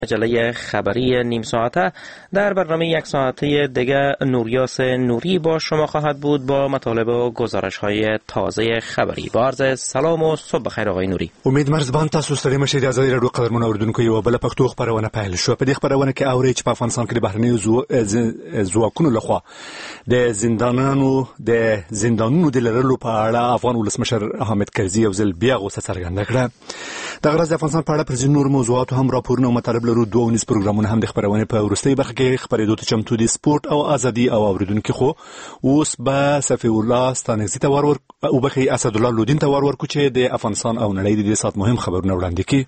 مجله خبری نیم ساعته. در برنامه یک ساعته دیگه نوریاس نوری با شما خواهد بود با مطالب و گزارش های تازه خبری. با عرض سلام و صبح بخیر آقای نوری. امید مرزبان تاسو ستړي مشه د ازادي رادیو قدرمن اوریدونکو یو بل پښتو خبرونه پیل شو. په دې خبرونه کې اوري چې په افغانستان کې د بهرنیو ځواکونو لخوا د زندانونو د لرلو په اړه افغان ولسمشر حامد کرزي یو ځل بیا غوسه څرګنده کړه. د غرض د افغانستان په اړه پر ځینو نور موضوعاتو هم راپورونه او مطالب لرو. دوه ونیز پروګرامونه هم د خبرونه په وروستۍ برخه کې خبرېدو ته چمتو دي. سپورت او ازادي او اوریدونکو خو اوس به صفي الله ستانګزي ته ورور او بخي اسد الله لودین ته ورور کو چې د افغانستان او نړۍ د دې سات مهم خبرونه وړاندې کړي.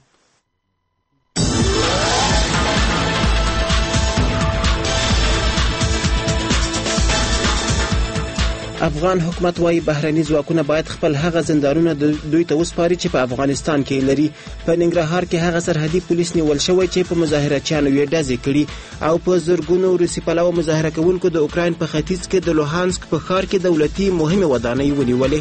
افغان حکومت وايي بهرني ځواکونه باید خپل هغه زندانونه دوی ته وسپاري چې په افغانستان کې لري. په ننګرهار کې هغه سرحدي پولیس نیول شوی چې په مظاهرچیانو یې ډزې کړي او په زرګونو روسي پلوه مظاهره کوونکو د اوکراین په ختیځ کې د لوهانسک په ښار کې دولتي مهمه ودانۍ ونیولې.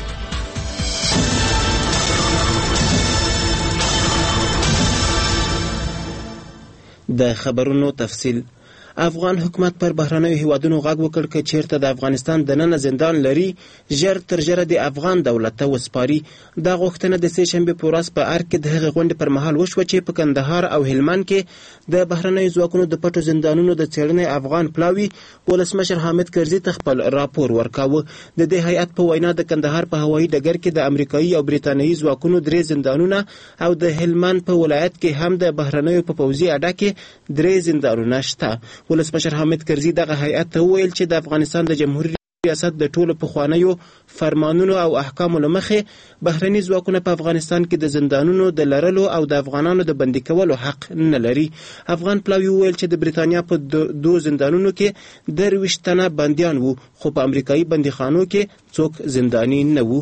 د خبرونو تفصیل. افغان حکومت پر بهرنیو هیوادونو غږ وکړ چې چیرته د افغانستان دننه زندان لري ژر تر ژره د افغان دولت ته وسپاري. دا غوښتنه د سه شنبه په ورځ په ارګ کې د هغې غونډې پر مهال وشوه چې په کندهار او هلمند کې د بهرنیو ځواکونو د پټو زندانونو د څېړنې افغان پلاوي ولسمشر حامد کرزي ته خپل راپور ورکاوه. د دې هیئت په وینا د کندهار په هوایي ډګر کې د امریکایي او بریتانیایي ځواکونو 3 زندانونه او د هلمند په ولایت کې هم د بهرنیو په پوځي اډه کې 3 زندانونه شته. ولسمشر حامد کرزي دغه هیئت ته وویل چې د افغانستان د جمهوریت ریاست د ټولو پخوانیو فرمانونو او احکامو له مخې بهرني ځواکونه په افغانستان کې د زندانونو د لرلو او د افغانانو د بندي کولو حق نه لري. افغان پلاوي وویل چې د بریتانیا په 2 زندانونو کې 23 تنه بندیان وو خو په امریکایي بندیخانو کې څوک زنداني نه وو.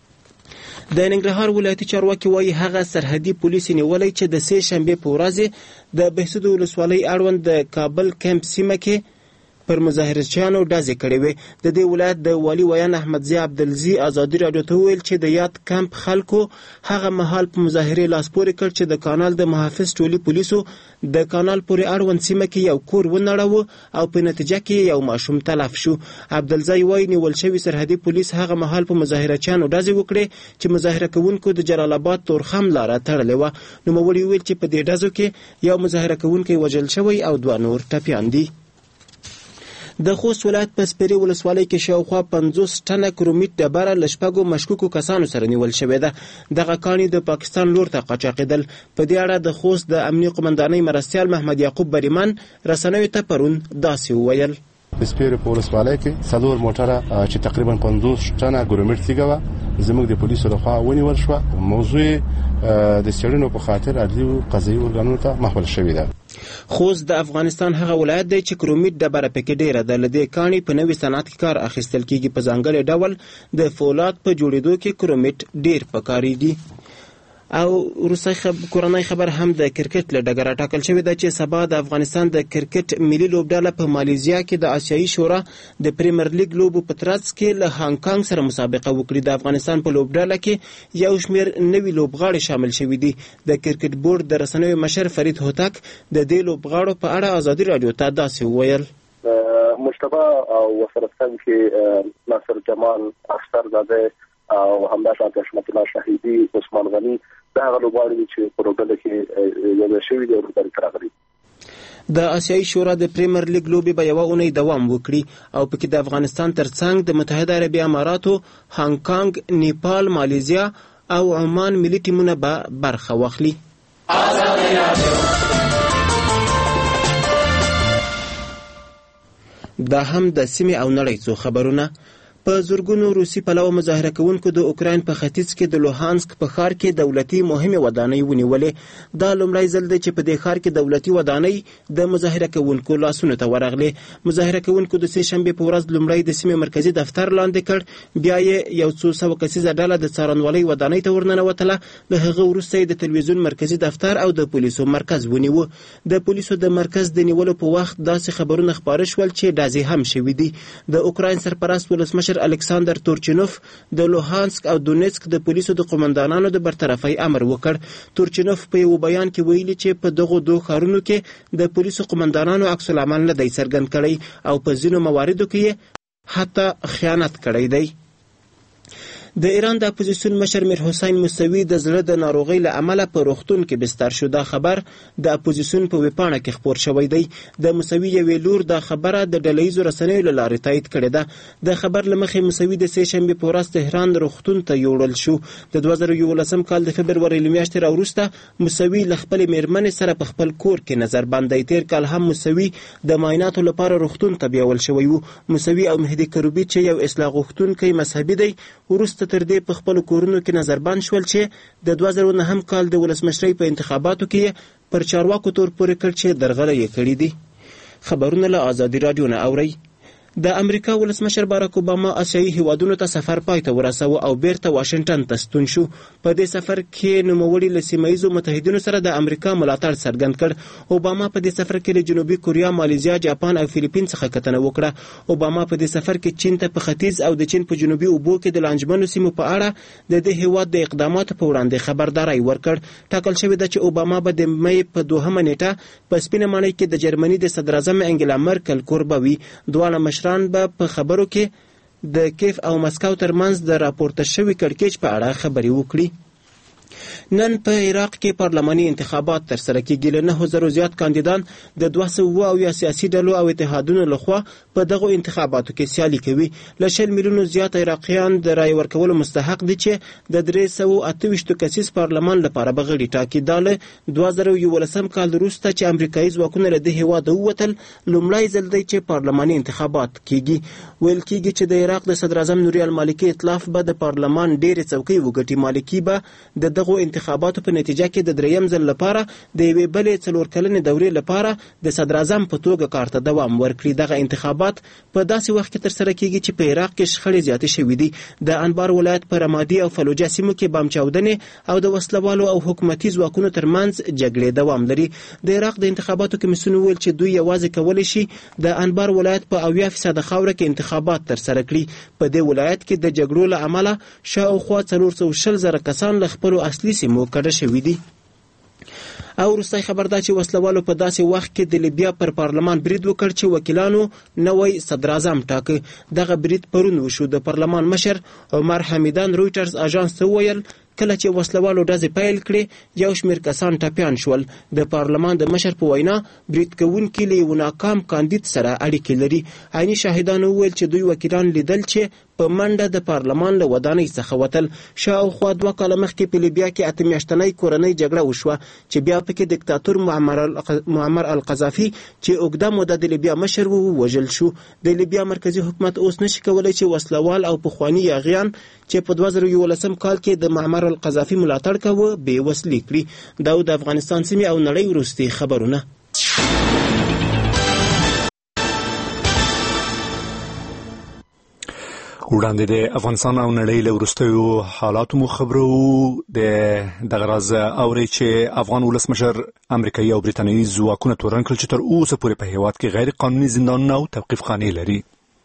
د ننګرهار ولایتي چارواکي وايي هغه سرحدي پولیس نیولې چې د سه شنبه په ورځ د بهسود ولسوالۍ اړوند د کابل کمپ سیمه کې پر مظاهرچیانو ډزې کړې وې. د دې ولایت د والي ویان احمدزي عبدالزي ازادي رادیو ته وویل چې د یاد کمپ خلکو هغه مهال په مظاهرې لاس پورې کړ چې د کانال د محافظ ټولي پولیسو د کانال پورې اړوند سیمه کې یو کور ونړاوه او په نتیجه کې یو ماشوم تلف شو. عبدالزي وايي نیول شوی سرحدي پولیس هغه مهال په مظاهرچیانو ډزې وکړې چې مظاهره کوونکو د جلال آباد تورخم لاره تړلې وه. نوموړي وویل چې په دې ډزو کې یو مظاهره کوونکی وژل شوی او 2 نور ټپیان دي. د خوست ولایت په سپیرې ولسوالۍ کې شاوخوا 50 ټنه کرومیټ ډبره له 6 مشکوکو کسانو سره نیول شوې ده. دغه کاڼي د پاکستان لور ته قاچاقېدل. په دې اړه د خوست د امنیه قومندانۍ مرستیال محمد یعقوب بریمن رسنیو ته پرون داسې وویل: سپیرې په ولسوالۍ کې 4 موټره چې تقریبا 50 ټنه کرومیټ تیګه وه زموږ د پولیسو لخوا ونیول شوه. موضوع د څېړنو په خاطر عدلي او قضایي ارګانونو ته محول شوې ده. خوست د افغانستان هغه ولایت دی چې کرومیټ ډبره پکې ډیره ده. له دې کاڼي په نوي صنعت کې کار اخیستل کیږي. په ځانګړي ډول د فولاد په جوړېدو کې کرومیټ ډیر پکارېږي. او روسي کورنۍ خبر هم د کرکټ له ډګره ټاکل شوې ده چې سبا د افغانستان د کرکټ ملي لوبډله په مالیزیا کې د آسیایي شورا د پریمیر لیګ لوبو په ترڅ کې له هانګ کانګ سره مسابقه وکړي. د افغانستان په لوبډله کې یو شمېر نوي لوبغاړي شامل شوي دي. د کرکټ بورډ د رسنیو مشر فرید هوتک د دې لوبغاړو په اړه ازادي رادیو ته داسې وویل: مجتبی او وسرستان کې ناصر جمال افسرزاده او همداشان حشمت الله شهیدی عثمان غنی دا هغه لوبغاړي چې په لوبډله کې یو شوي دي او لوبډله راغلي. د آسیایي شورا د پریمیر لیګ لوبې به یوه اونۍ دوام وکړي او پکې د افغانستان ترڅنګ د متحده عربي اماراتو، هانګ کانګ، نیپال، مالیزیا او عمان ملي ټیمونه به برخه واخلي. دا هم د سیمې او نړۍ څو خبرونه. په زرګونو روسي پلوه مظاهره کوونکو د اوکراین په ختیځ کې د لوهانسک په ښار کې دولتي مهمه ودانۍ ونیولې. دا لومړی ځل دی چې په دې ښار کې دولتي ودانۍ د مظاهره کوونکو لاسونو ته ورغلې. مظاهره کوونکو د سه شنبه په ورځ لومړی د سیمې مرکزی دفتر لاندې کړ، بیا یې یو څو سوه کسیزه ډله د څارنوالۍ ودانۍ ته ورننوتله. له هغه وروسته د تلویزیون مرکزی دفتر او د پولیسو مرکز ونیو. د پولیسو د مرکز د نیولو په وخت داسې خبرونه خپاره شول چې ډزې هم شوې دي. د اوکراین سرپرست ولسمشر ولسمشر الکساندر تورچینوف د لوهانسک او دونیتسک د پولیسو د قومندانانو د برطرفۍ امر وکړ. تورچینوف په یو بیان کې ویلي چې په دغو دوه ښارونو کې د پولیسو قومندانانو عکس العمل نه دی څرګند کړی او په ځینو مواردو کې حتی خیانت کړی دی. د ایران د اپوزیسیون مشر میر حسین موسوي د زړه د ناروغۍ له امله په روغتون کې بستر شو. دا خبر د اپوزیسیون په ویبپاڼه کې خپور شوی دی. د موسوي یوې لور دا خبره د ډلهییزو رسنیو له لارې تایید کړې ده. د خبر له مخې موسوي د سې شنبې په ورځ تهران روغتون ته یوړل شو. د 2011 کال د فبرورۍ له میاشتې راوروسته موسوي له خپلې میرمنې سره په خپل کور کې نظربند دی. تیر کال هم موسوي د معایناتو لپاره روغتون ته بیول شوی و. موسوي او مهدي کروبي چې یو اصلاح غوښتونکی مذهبي دی وروسته تر دې په خپل کورونو کې نظربند شول چې د 2009 کال د ولسمشرۍ په انتخاباتو کې پر چارواکو تور پورې کړ چې درغلي یې کړي دي. خبرونه له آزادي رادیو نه اورئ. د امریکا ولسمشر باراک اوباما آسیایي هیوادونو ته سفر پای ته ورساوه او بیرته واشنگټن ته ستون شو. په دې سفر کې نوموړي له سیمهییزو متحدینو سره د امریکا ملاتړ څرګند کړ. اوباما په دې سفر کې له جنوبي کوریا، مالیزیا، جاپان او فیلیپین څخه کتنه وکړه. اوباما په دې سفر کې چین ته په ختیځ او د چین په جنوبي اوبو کې د لانجمنو سیمو په اړه د دې هیواد د اقداماتو په وړاندې خبرداري ورکړ. ټاکل شوې ده چې اوباما به د مې په 2 نیټه په سپینه ماڼۍ کې د جرمني د صدراعظم انګلا مرکل کوربه وي. دواړه مشران به په خبرو کې د کیف او مسکو ترمنځ د راپورته شوي کړکېچ په اړه خبرې وکړي. نن په عراق کې پارلماني انتخابات ترسره کېږي. له 9000 زیات کاندیدان د 200 سیاسي ډلو او اتحادونو لخوا په دغو انتخاباتو کې سیالي کوي. له 100 میلیونو زیات عراقیان د رای ورکولو مستحق دي چې د 328 کسیز پارلمان لپاره به غړي ټاکي. دا له 2011 کال وروسته چې امریکایي ځواکونه له دې هېواده ووتل لومړی ځل دی چې پارلماني انتخابات کېږي. ویل کېږي چې د عراق د صدراعظم نوري المالکي ائتلاف به د پارلمان ډېرې څوکۍ وګټي. مالکي به د دغو انتخاباتو په نتیجه کې د 3م ځل لپاره د یوې بلې 4 کلنې دورې لپاره د صدراعظم په توګه کار ته دوام ورکړي. دغه انتخابات په داسې وخت کې ترسره کېږي چې په عراق کې شخړې زیاتې شوې دي. د انبار ولایت په رمادي او فلوجه سیمو کې بم چاودنې او د وسلوالو او حکومتي ځواکونو ترمنځ جګړې دوام لري. د عراق د انتخاباتو کمیسیون ویل چې دوی یوازې کولی شي د انبار ولایت په 80% خاوره کې انتخابات ترسره کړي. په دې ولایت کې د جګړو له امله شاوخوا 420,000 کسان له خپلو اصلي سیمو کډه شوي دي. او وروستی خبر دا چې وسلوالو په داسې وخت کې د لیبیا پر پارلمان برید وکړ چې وکیلانو نوی صدراعظم ټاکه. دغه برید پرون وشو. د پارلمان مشر عمر حمیدان رویټرز اژانس ته وویل کله چې وسلوالو ډزې پیل کړې یو شمېر کسان ټپیان شول. د پارلمان د مشر په وینا برید کوونکي له یو ناکام کاندید سره اړیکې لري. عیني شاهدانو وویل چې دوی وکیلان لیدل چې په منډه د پارلمان له ودانۍ څخه وتل. شاوخوا 2 کاله مخکې په لیبیا کې 8 میاشتنۍ کورنۍ جګړه وشوه چې بیا پکې دیکتاتور معمر القذافي چې اوږده موده د لیبیا مشر و وژل شو. د لیبیا مرکزی حکومت اوس نشي کولای چې وسلوال او پخواني یاغیان چې په 2011 کال کې د معمر القذافي ملاتړ کاوه بې وسلې کړي. دا د افغانستان سیمې او نړۍ وروستي خبرونه. وړاندې د افغانستان او نړۍ له وروستیو حالاتو مو خبرو. دغه راز اورئ چې افغان ولسمشر امریکایي او برېټانیایي ځواکونه تورن کړل چې تر اوسه پورې په هېواد کې غیر قانوني زندانونه او توقیف خانې لري.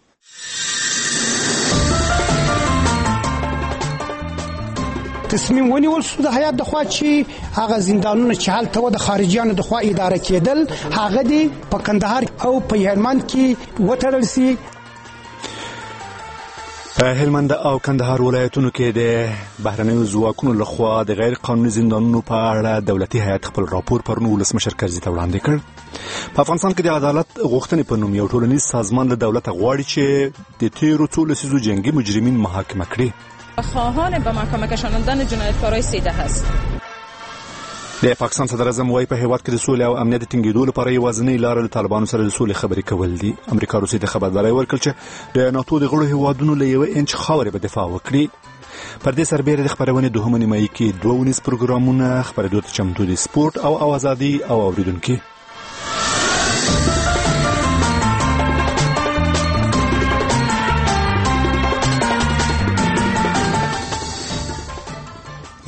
تصمیم ونیول شو د هیات د خوا چې هغه زندانونه چې هلته د خارجيانو د خوا اداره کېدل هغه دی په کندهار او په هلمند کې وتړل شي. په هلمند او کندهار ولایتونو کې د بهرنیو ځواکونو لخوا د غیر قانوني زندانونو په اړه دولتي هیات خپل راپور پرون ولسمشر کرزي ته وړاندې کړ. په افغانستان کې د عدالت غوښتنې په نوم یو ټولنیز سازمان له دولته غواړي چې د تیرو څو لسیزو جنگي مجرمین محاکمه کړي. خواهان به محکمه کشاندن جنایتکارای 13 هست. د پاکستان صدراعظم وايي په هیواد کې د سولې او امنیت ټینګېدو لپاره یوازینۍ لار له طالبانو سره د سولې خبرې کول دي. امریکا روسیې ته خبرداری ورکړه چې د ناتو د غړو هیوادونو له 1 انچ خاورې به دفاع وکړي. پر دې سربېره د خبرونې 2 نیمایي کې 2 پروګرامونه خبرېدو ته چمتو دي. سپورت او ازادي او اوریدونکو.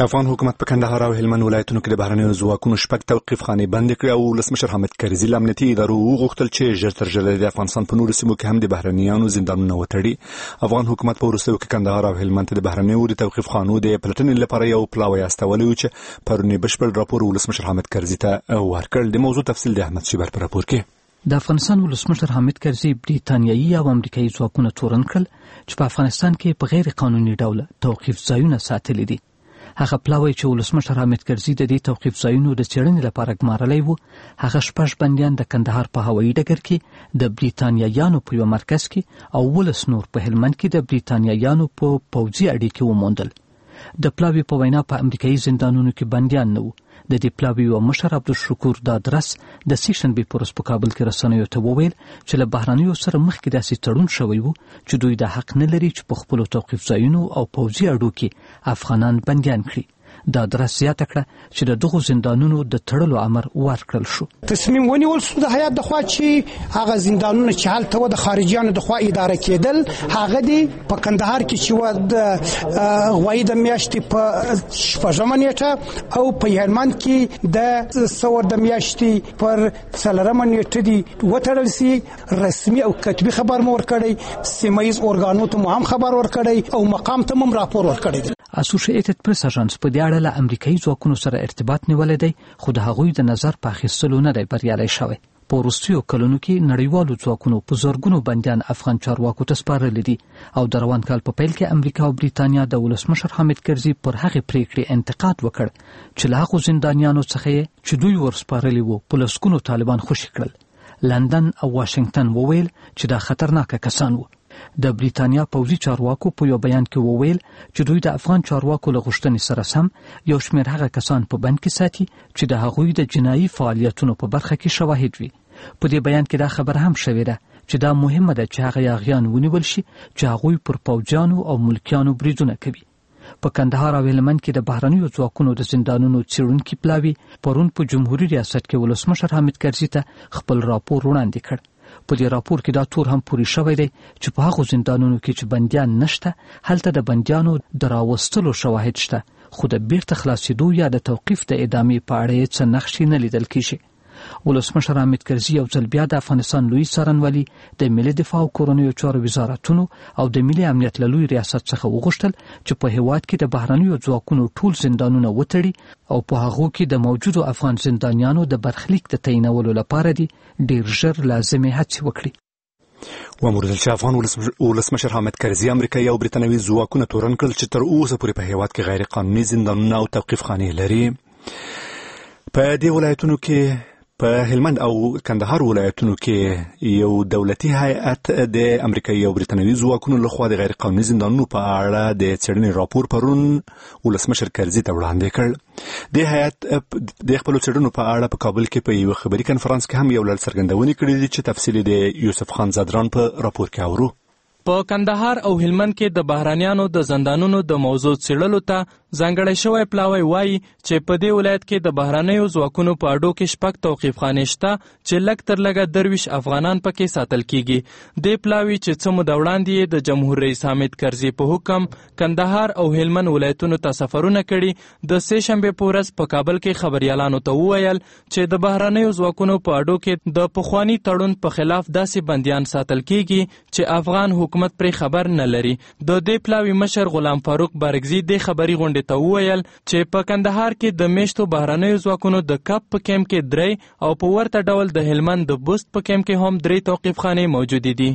افغان حکومت په کندهار او هلمند ولایتونو کې د بهرنیو ځواکونو شپږ توقیف خانې بندې کړې او ولسمشر حامد کرزي له امنیتي ادارو وغوښتل چې ژر تر ژره د افغانستان په نورو سیمو کې هم د بهرنیانو زندانونه وتړي. افغان حکومت په وروستیو کې کندهار او هلمند ته د بهرنیو د توقیف خانو د پلټنې لپاره یو پلاوی استولی و چې پرونی بشپړ راپور ولسمشر حامد کرزي ته ورکړ. د موضوع تفصیل د احمد شیبر په راپور کې. د افغانستان ولسمشر حامد کرزي بریتانیایي او امریکایي ځواکونه تورن کړل چې په افغانستان کې په غیر قانوني ډول توقیف ځایونه ساتلي دي. هغه پلاوی چې ولسمشر حامد کرزي د دې توقیف ځایونو د څېړنې لپاره ګمارلی و، هغه شپږ بندیان د کندهار په هوایي ډګر کې د بریتانیایانو په یو مرکز کې او 19 نور په هلمند کې د بریتانیایانو په پوځي اډې کې وموندل. د پلاوی په وینا په امریکایي زندانونو کې بندیان نه وو. د دې پلاوی یو مشر عبدالشکور دادرس د سیشنبې په ورځ په کابل کې رسنیو ته وویل چې له بهرنیو سره مخکې داسې تړون شوی و چې دوی د حق نه لري چې په خپلو توقیف ځایونو او پوځي اډو کې افغانان بندیان کړي. دادرس زیاته کړه چې د دغو زندانونو د تړلو امر ورکړل شو. تصمیم ونیول شو د هیات دخوا چې هغه زندانونه چې هلته د خارجيانو دخوا اداره کېدل هغه دی په کندهار کې چې و د غوایي د میاشتې په 6 نیټه او په هلمند کې د سور د میاشتې پر 4 نیټه دی وتړل سي. رسمي او کتبي خبر مور کړی، سیمایز اورګانو ته هم خبر ور کړی او مقام ته هم راپور ور کړی. اسوسییټډ پریس اژانس په دې اړه له امریکایي ځواکونو سره ارتباط نیولې دی، خو د هغوی د نظر په اخیستلو نه دی بریالی شوی. په وروستیو کلونو کې نړیوالو ځواکونو په زرګونو بندیان افغان چارواکو ته سپارلي دي او د روان کال په پیل کې امریکا او بریتانیا د ولسمشر حامد کرزي پر هغې پریکړې انتقاد وکړ چې له هغو زندانیانو څخه چې دوی ورسپارلي وو په لسګونو طالبان خوشي کړل. لندن او واشنگټن وویل چې دا خطرناکه کسان وو. د بریتانیا پوځي چارواکو په یو بیان کې وویل چې دوی د افغان چارواکو له غوښتنې سره سم یو شمېر هغه کسان په بند کې ساتي چې د هغوی د جنایي فعالیتونو په برخه کې شواهد وي. په دې بیان کې دا خبر هم شوې ده چې دا مهمه ده چې هغه یاغیان ونیول شي چې هغوی پر پوځیانو او ملکیانو بریدونه کوي. په کندهار او هلمند کې د بهرنیو ځواکونو د زندانونو څېړونکي پلاوي پرون په جمهوریت ریاست کې ولسمشر حامد کرزي ته خپل راپور وړاندې کړ. په دې راپور کې دا تور هم پوری شوی دی چې په هغو زندانونو کې چې بندیان نشته هلته د بندیانو د راوستلو شواهد شته، خو د بیرته خلاصېدو یا د توقیف د ادامې په اړه یې څه نښې نه لیدل کېږي. ولسمشر حامد کرزي یو ځل بیا د افغانستان لوی څارنوالي، د ملي دفاع او کورنیو چارو وزارتونو او د ملي امنیت له لوی ریاست څخه وغوښتل چې په هېواد کې د بهرنیو ځواکونو ټول زندانونه وتړي او په هغو کې د موجودو افغان زندانیانو د برخلیک د تعینولو لپاره دي ډېر ژر لازمې هڅې وکړي. وموردل چې افغان ولسمشر حامد کرزي امریکایي او بریتانوي ځواکونه تورن کړل چې تر اوسه پورې په هېواد کې غیر قانوني زندانونه او توقیف خانې لري. په دې ولایتونو کې په هلمند او کندهار ولایتونو کې یو دولتي هیئت د امریکایي او بریتانوي ځواکونو لخوا د غیر قانوني زندانونو په اړه د څېړنې راپور پرون ولسمشر کرزي ته وړاندې کړ. د هیئت د خپلو څېړنو په اړه په کابل کې په یو خبري کنفرانس کې هم یو لړ څرګندونې کړې دي چې تفصیل د یوسف خان زادران په راپور کې اورو. په کندهار او هلمند کې د بهرانیانو د زندانونو د موضوع څېړلو ته ځانګړی شوی پلاوی وایي چې په دې ولایت کې د بهرانیو ځواکونو په اډو کې شپږ توقیف خانې شته چې لږ تر لږه 23 افغانان پکې ساتل کیږي. دې پلاوی چې څه موده وړاندې د جمهور رئیس حامد کرزي په حکم کندهار او هلمند ولایتونو ته سفرونه کړي د سه شنبې په ورځ په کابل کې خبريالانو ته وویل چې د بهرانیو ځواکونو په اډو کې د پخوانی تړون په خلاف داسې بندیان ساتل کیږي چې افغان حکومت پرې خبر نه لري. د دې پلاوی مشر غلام فاروق بارګزي د خبري غونډې ته وویل چې په کندهار کې د میشتو بهرنیو ځواکونو د کپ په کیمپ کې 3 او په ورته ډول د هلمند د بوست په کیمپ کې هم 3 توقیف خانې موجودې دي.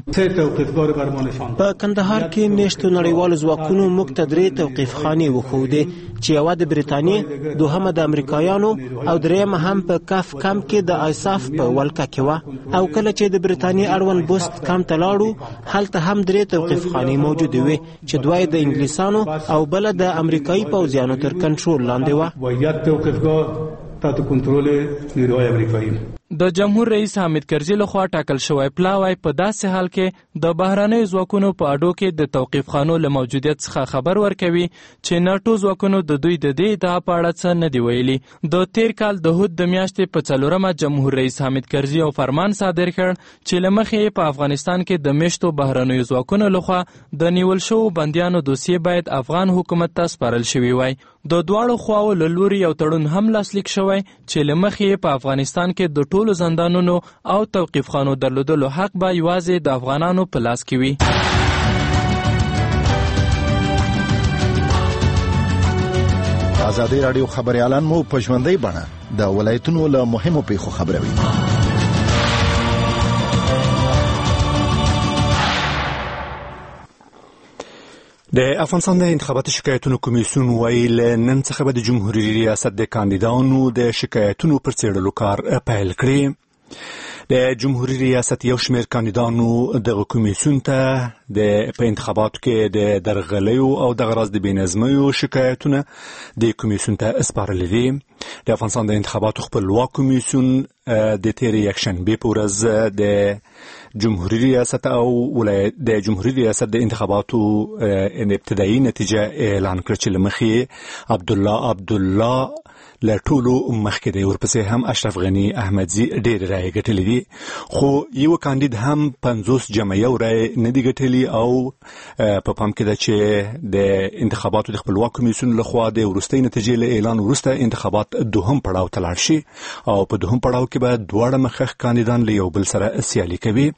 په کندهار کې میشتو نړیوالو ځواکونو موږ ته 3 توقیف خانې وښودې چې یوه د بریتانیې، دوهمه د امریکایانو او دریمه هم په کف کمپ کې د آیساف په ولکه کې وه. او کله چې د بریتانیې اړوند بوست کمپ ته لاړو هلته هم 3 توقیف خانې موجودې وې چې دوه د انګلیسانو او بل د امریکایي پوځیانو تر کنټرول لاندې وه. د جمهور رئیس حامد کرزي لخوا ټاکل شوی پلاوی په داسې حال کې د بهرنیو ځواکونو په اډو کې د توقیف خانو له موجودیت څخه خبر ورکوي چې ناټو ځواکونو د دوی د دې ادعا په اړه څه نه دي ویلي. د تیر کال د هود د میاشتې په 4مه جمهور رئیس حامد کرزي یو فرمان صادر کړ چې له مخې په افغانستان کې د میشتو بهرنیو ځواکونو لخوا د نیول شوو بندیانو دوسیې باید افغان حکومت ته سپارل شوي وای. د دواړو خواو له لوري یو تړون هم لاسلیک شوی چې له مخې په افغانستان کې د ټولو زندانونو او توقیف خانو درلودلو حق به یوازې د افغانانو په لاس کې وي. ازادي راډیو خبريالان مو په ژوندۍ بڼه د ولایتونو له مهمو پیښو خبروي. د افغانستان د انتخاباتي شکایتونو کمیسیون ویل نن څخه به د جمهوریت ریاست د کاندیدانو د شکایتونو پر څېړلو کار پیل کړي. د جمهوریت ریاست یو شمېر کاندیدانو دغه کمیسیون ته په انتخاباتو کې د درغلیو او دغه راز د بېنظمیو شکایتونه د کمیسیون ته سپارلي دي. د افغانستان د انتخاباتو خپلواک کمیسیون د تیرې یکشنبې په ورځ د جمهوریت ریاست او د جمهوریت ریاست د انتخاباتو ابتدایي نتیجه اعلان کړ چې له مخې عبدالله له ټولو مخکې دی، ورپسې هم اشرف غني احمدزي ډېرې رایې ګټلې دي، خو یو کاندید هم 50 جمع یو رایې نه دي ګټلي او په پام کې ده چې د انتخاباتو د خپلواک کمیسیون لخوا د وروستۍ نتیجې له اعلان وروسته انتخابات دوهم پړاو ته لاړ شي او په دوهم پړاو کې به دواړه مخکښ کاندیدان له یو بل سره سیالي کوي.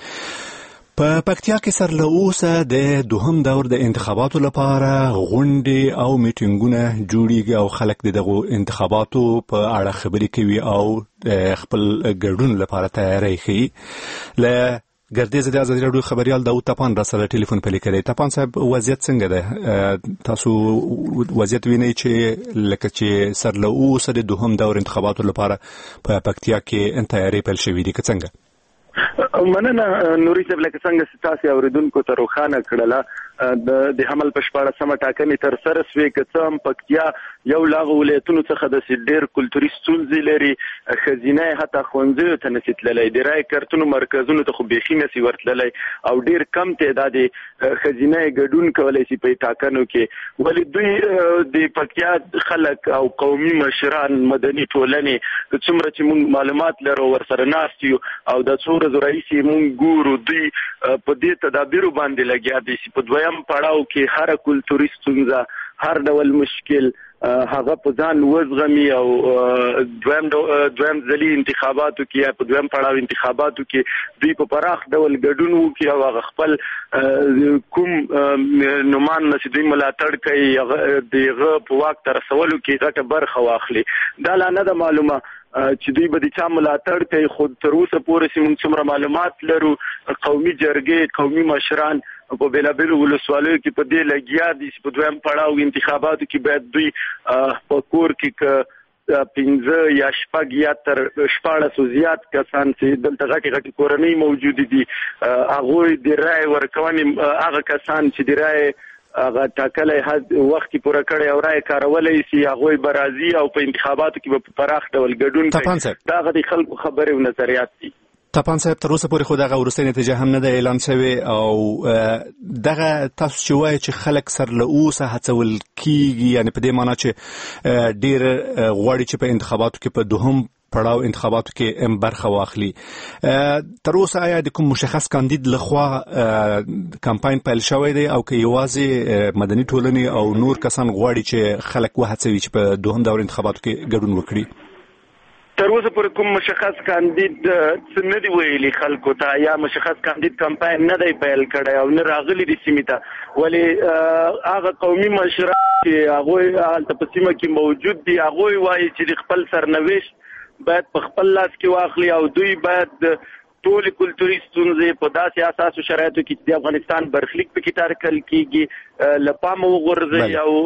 په پکتیا کې سر له اوسه د دوهم دور د انتخاباتو لپاره غونډې او میټینګونه جوړیږي او خلک دغه انتخاباتو په اړه خبرې کوي او خپل ګډون لپاره تیاری کوي. له ګردیز د ازادي راډیو خبريال داود تپان را سره ټلیفون پلي کړی. تپان صاحب، وضعیت څنګه ده؟ تاسو وضعیت وینئ چې لکه چې سر له اوسه د دوهم دور انتخاباتو لپاره په پکتیا کې تیاری پیل شوې دي که څنګه؟ مننه نوري صاحب، لکه څنګه ستاسو اوریدونکو ته روښانه کړله د حمل په شپاړه سمه ټاکنې تر سره سوې که څه هم پکتیا یو لاغه ولایتونو څخه د ډېر کلتوري ستونزې لري، ښځینه حتی ښوونځیو ته نسي تللی، د رایې کارتونو مرکزونو ته خو بیخي نسي ورتللی او ډېر کم تعداد ښځینه ګډون کولی شي په ټاکنو کې. ولې دوی د پکتیا خلک او قومي مشران مدني ټولنې څومره چې موږ معلومات لرو ورسره ناست یو او د څو ورځو راهیسې موږ ګورو دوی په دې تدابیرو باندې لګیا دي چې په دویم پړاو کې هر کلتوري ستونزه، هر ډول مشکل هغه په ځان وزغمي او دویم ځلي انتخاباتو کې یا په دویم پړاو انتخاباتو کې دوی په پراخ ډول ګډون وکړي او هغه خپل کوم نومان چې دوی ملاتړ کوي دغه په واک ته رسولو کې غټه برخه واخلي. دا لا نه ده معلومه چې دوی به د چا ملاتړ کوي، خو تر اوسه پورې چې موږ څومره معلومات لرو قومي جرګې، قومي مشران په بېلابېلو ولسوالیو کې په دې لګیا دي چې په دویم پړاو انتخاباتو کې باید دوی په کور کې 15 یا 6 یا تر 14 زیات کسان چې دلته غټي کورنۍ موجود دي هغوی د رایې ورکونې هغه کسان چې د رایې هغه ټاکلی وخت پوره کړی او رایې کارولی شي هغوی به راځي او په انتخاباتو کې به په پراخ ډول ګډون کوي. دا هغه د خلکو خبرې او نظریات دي. تپان صاحب، تر اوسه پورې خو دغه وروستۍ نتیجه هم نه ده اعلان شوې او دغه تاسو چې وایي چې خلک سر له اوسه هڅول کېږي، یعنې په دې معنا چې ډېر غواړي چې په انتخاباتو کې په دوهم پړاو انتخاباتو کې برخه واخلي. تر اوسه آیا د کوم مشخص کاندید لخوا کمپاین پیل شوی دی او که یوازې مدني ټولنې او نور کسان غواړي چې خلک وهڅوي چې په دوهم دور انتخاباتو کې ګډون وکړي؟ تر اوسه پورې کوم مشخص کاندید څه نه دی ویلي خلکو ته، یا مشخص کاندید کمپاین نه دی پیل کړی او نه راغلی دی سیمې ته. ولې هغه قومي مشران چې هغوی هلته په سیمه کې موجود دي هغوی وایي چې د خپل سرنوشت باید په خپل لاس کې واخلي او دوی باید ټول کلتوري ستونزې په داسې اساسو شرایطو کې چې د افغانستان برخلیک پکې ټاکل کېږي لپام وغورځي او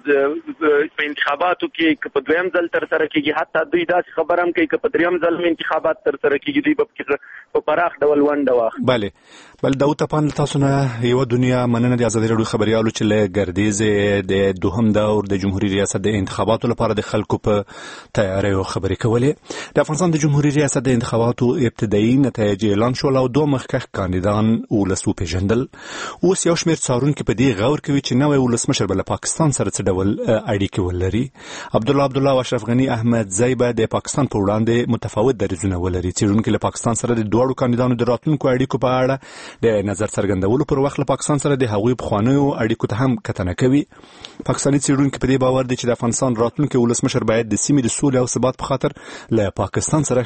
په انتخاباتو کې په دویم ځل تر سره کېږي. حتی دوی داسې خبره هم کوي چې په دریم ځل انتخابات تر سره کېږي دوی په پراخ ډول ونډه واخلي. بله بل داود تپان تاسو نه یو دنیا مننه د ازادي راډیو خبريالو چې له ګردیز د دوهم دور د جمهوریت ریاست د انتخاباتو لپاره د خلکو په تیاری او خبرې کولې. د افغانستان د جمهوریت ریاست د انتخاباتو ابتدایي نتایج اعلان شول او دوه مخکښ کاندیدان ولسو پیژندل. اوس یو شمېر څارونکي په دې غور کوي چې نوی ولسمشر به له پاکستان سره څه ډول اړیکې ولري. عبدالله او اشرف غني احمدزی به د پاکستان په وړاندې متفاوت دریځونه ولري. څېړونکي له پاکستان سره د دواړو کاندیدانو د راتلونکو اړیکو په اړه د نظر څرګندولو پر وخت له پاکستان سره د هغوی پخوانیو اړیکو ته هم کتنه کوي. پاکستاني څېړونکي په دې باور دي چې د افغانستان راتلونکي ولسمشر باید د سیمې د سولې او ثبات په خاطر له پاکستان سره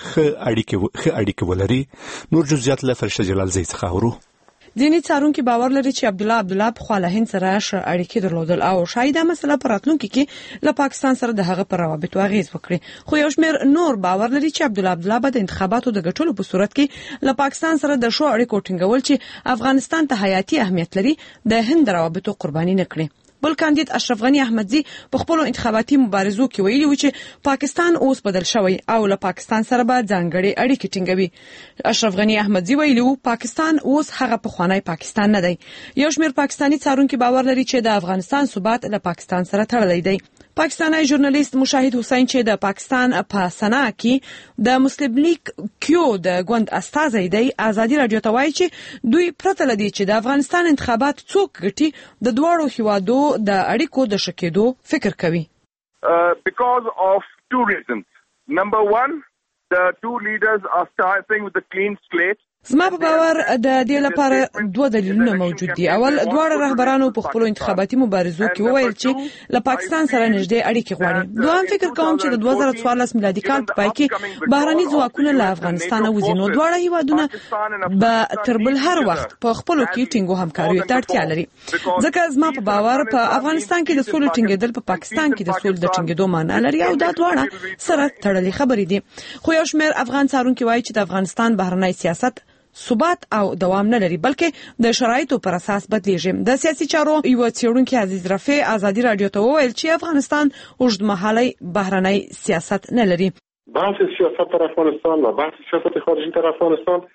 ښه اړیکې ولري. نور جزئیات له فرشته جلالزی څخه اورو. ځینې څارونکي باور لري چې عبدالله په خپل هند سره اړیکې درلودل او شاید مسله پر راتلونکي کې له پاکستان سره د هغه پر روابط اغیز وکړي. خو یو شمېر نور باور لري چې عبدالله به د انتخاباتو د ګټلو په صورت کې له پاکستان سره د شو اړیکو ټینګول چې افغانستان ته حیاتي اهمیت لري د هند روابطو قرباني نه کړي. بل کاندید اشرف غني احمدزی په خپل انتخاباتي مبارزو کې ویلي و چې پاکستان اوس بدل شوی او له پاکستان سره به ځانګړي اړیکې ټینګوي. اشرف غني احمدزی ویلي و پاکستان اوس هغه پخوانی پاکستان نه دی. یو شمېر پاکستاني څارونکي باور لري چې د افغانستان ثبات له پاکستان سره تړلی دی. پاکستاني ژورنالیست مشاهد حسین چې د پاکستان په سنا کې د مسلم لیگ کیو د ګوند استازی دی ازادي راډیو ته وایي چې دوی پرته لدی چې د افغانستان انتخابات څوک ګټي د دواړو هیوادو د اړیکو د شکېدو فکر کوي. Because of two reasons. Number one, the two leaders are starting with a clean slate. زما په باور د دې لپاره دوه دلیلونه موجود دي. اول دواړه رهبرانو په خپل انتخاباتي مبارزو کې وویل چې له پاکستان سره نږدې اړیکې غواړي. دوهم فکر کوم چې د 2014 میلادي کال په پای کې بهرني ځواکونه له افغانستان وځي نو دواړه هیوادونه به تر بل هر وخت په خپل کې ټینګو همکاریو ته اړتیا لري. ځکه زما په باور په افغانستان کې د سولې ټینګېدل په پاکستان کې د سولې د ټینګېدو معنی لري او دا دواړه سره تړلې خبرې دي. خو یو شمېر افغان څارونکي وایي چې د افغانستان بهرنی سیاست ثبات او دوام نه لري بلکې د شرایطو پر اساس بدلیږي. د سیاسي چارو یو څېړونکي عزیز رفیع ازادي راډیو ته وویل چې افغانستان اوږدمهالی بهرنی سیاست نه لري. بحث سیاست در افغانستان و بحث سیاست خارجی در افغانستان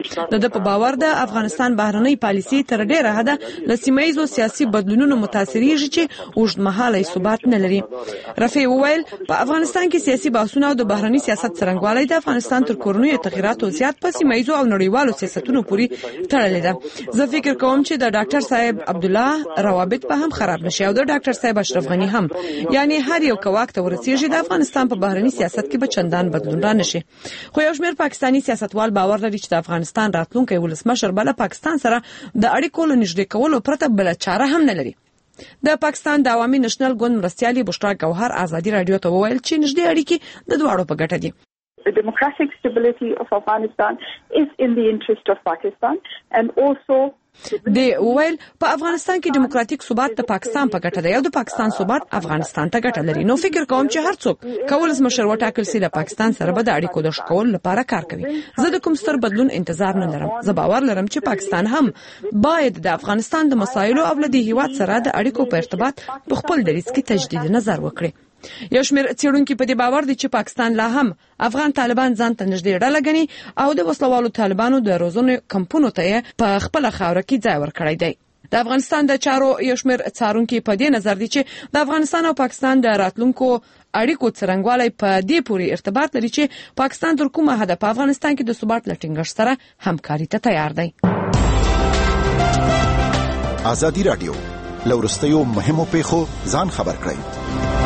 د په باور د افغانستان بهرنی پالیسي تر ډیره حده له سیمایي سیاسي بدلونونو متاثرېږي چې اوږدمهالی ثبات نه لري. رفیع وویل په افغانستان کې سیاسي بحثونه او د بهرنی سیاست څرنګوالی د افغانستان تر کورنیو تغیراتو زیات په سیمایي او نړیوالو سیاستونو پورې تړلې ده. زه فکر کوم چې د ډاکټر صاحب عبدالله روابط به هم خراب نشي او د ډاکټر صاحب اشرف غني هم، یعنی هر یو کواک ته ورسیږي د افغانستان په بهرنی سیاست کې به چندان بدلون را نشي. خو یو شمېر پاکستاني سیاستوال باور لري چې د افغانستان راتلونکی ولسمشر بل پاکستان سره د اړیکو له نږدې کولو پرته بل چاره هم نه لري. د پاکستان د عوامي نېشنل ګوند مرستیالي بشرا ګوهر ازادي راډیو ته وویل چې نږدې اړیکې د دواړو په ګټه دي. The democratic stability of Afghanistan is in the interest of Pakistan and also د ویل په افغانستان کې دیموکراتیک ثبات د پاکستان په ګټه دی او د پاکستان ثبات افغانستان ته ګټه لري. نو فکر کوم چې هر څوک کولای مشر وټاکل سي د پاکستان سره به د اړیکو د ښه کولو لپاره کار کوي. زه د کوم ستر بدلون انتظار نه لرم. زه باور لرم چې پاکستان هم باید د افغانستان د مسایلو او د هیواد سره د اړیکو په ارتباط په خپل دریځ کې تجدید نظر وکړي. یو شمېر څېړونکي په دې باور دي چې پاکستان لا هم افغان طالبان ځان ته نږدې ډله ګڼي او د وسلوالو طالبانو د روزنې کمپونو ته په خپل خاوره کې ځای ورکړی دی. د افغانستان د چارو یو شمېر څارونکي په دې نظر دي چې د افغانستان او پاکستان د راتلونکو اړیکو څرنګوالی په دې پورې ارتباط لري چې پاکستان تر کومه حده په افغانستان کې د ثبات له ټینګښت سره همکاري ته تیار دی. ازادي راډیو لورستیو مهمو پیښو ځان خبر کړئ.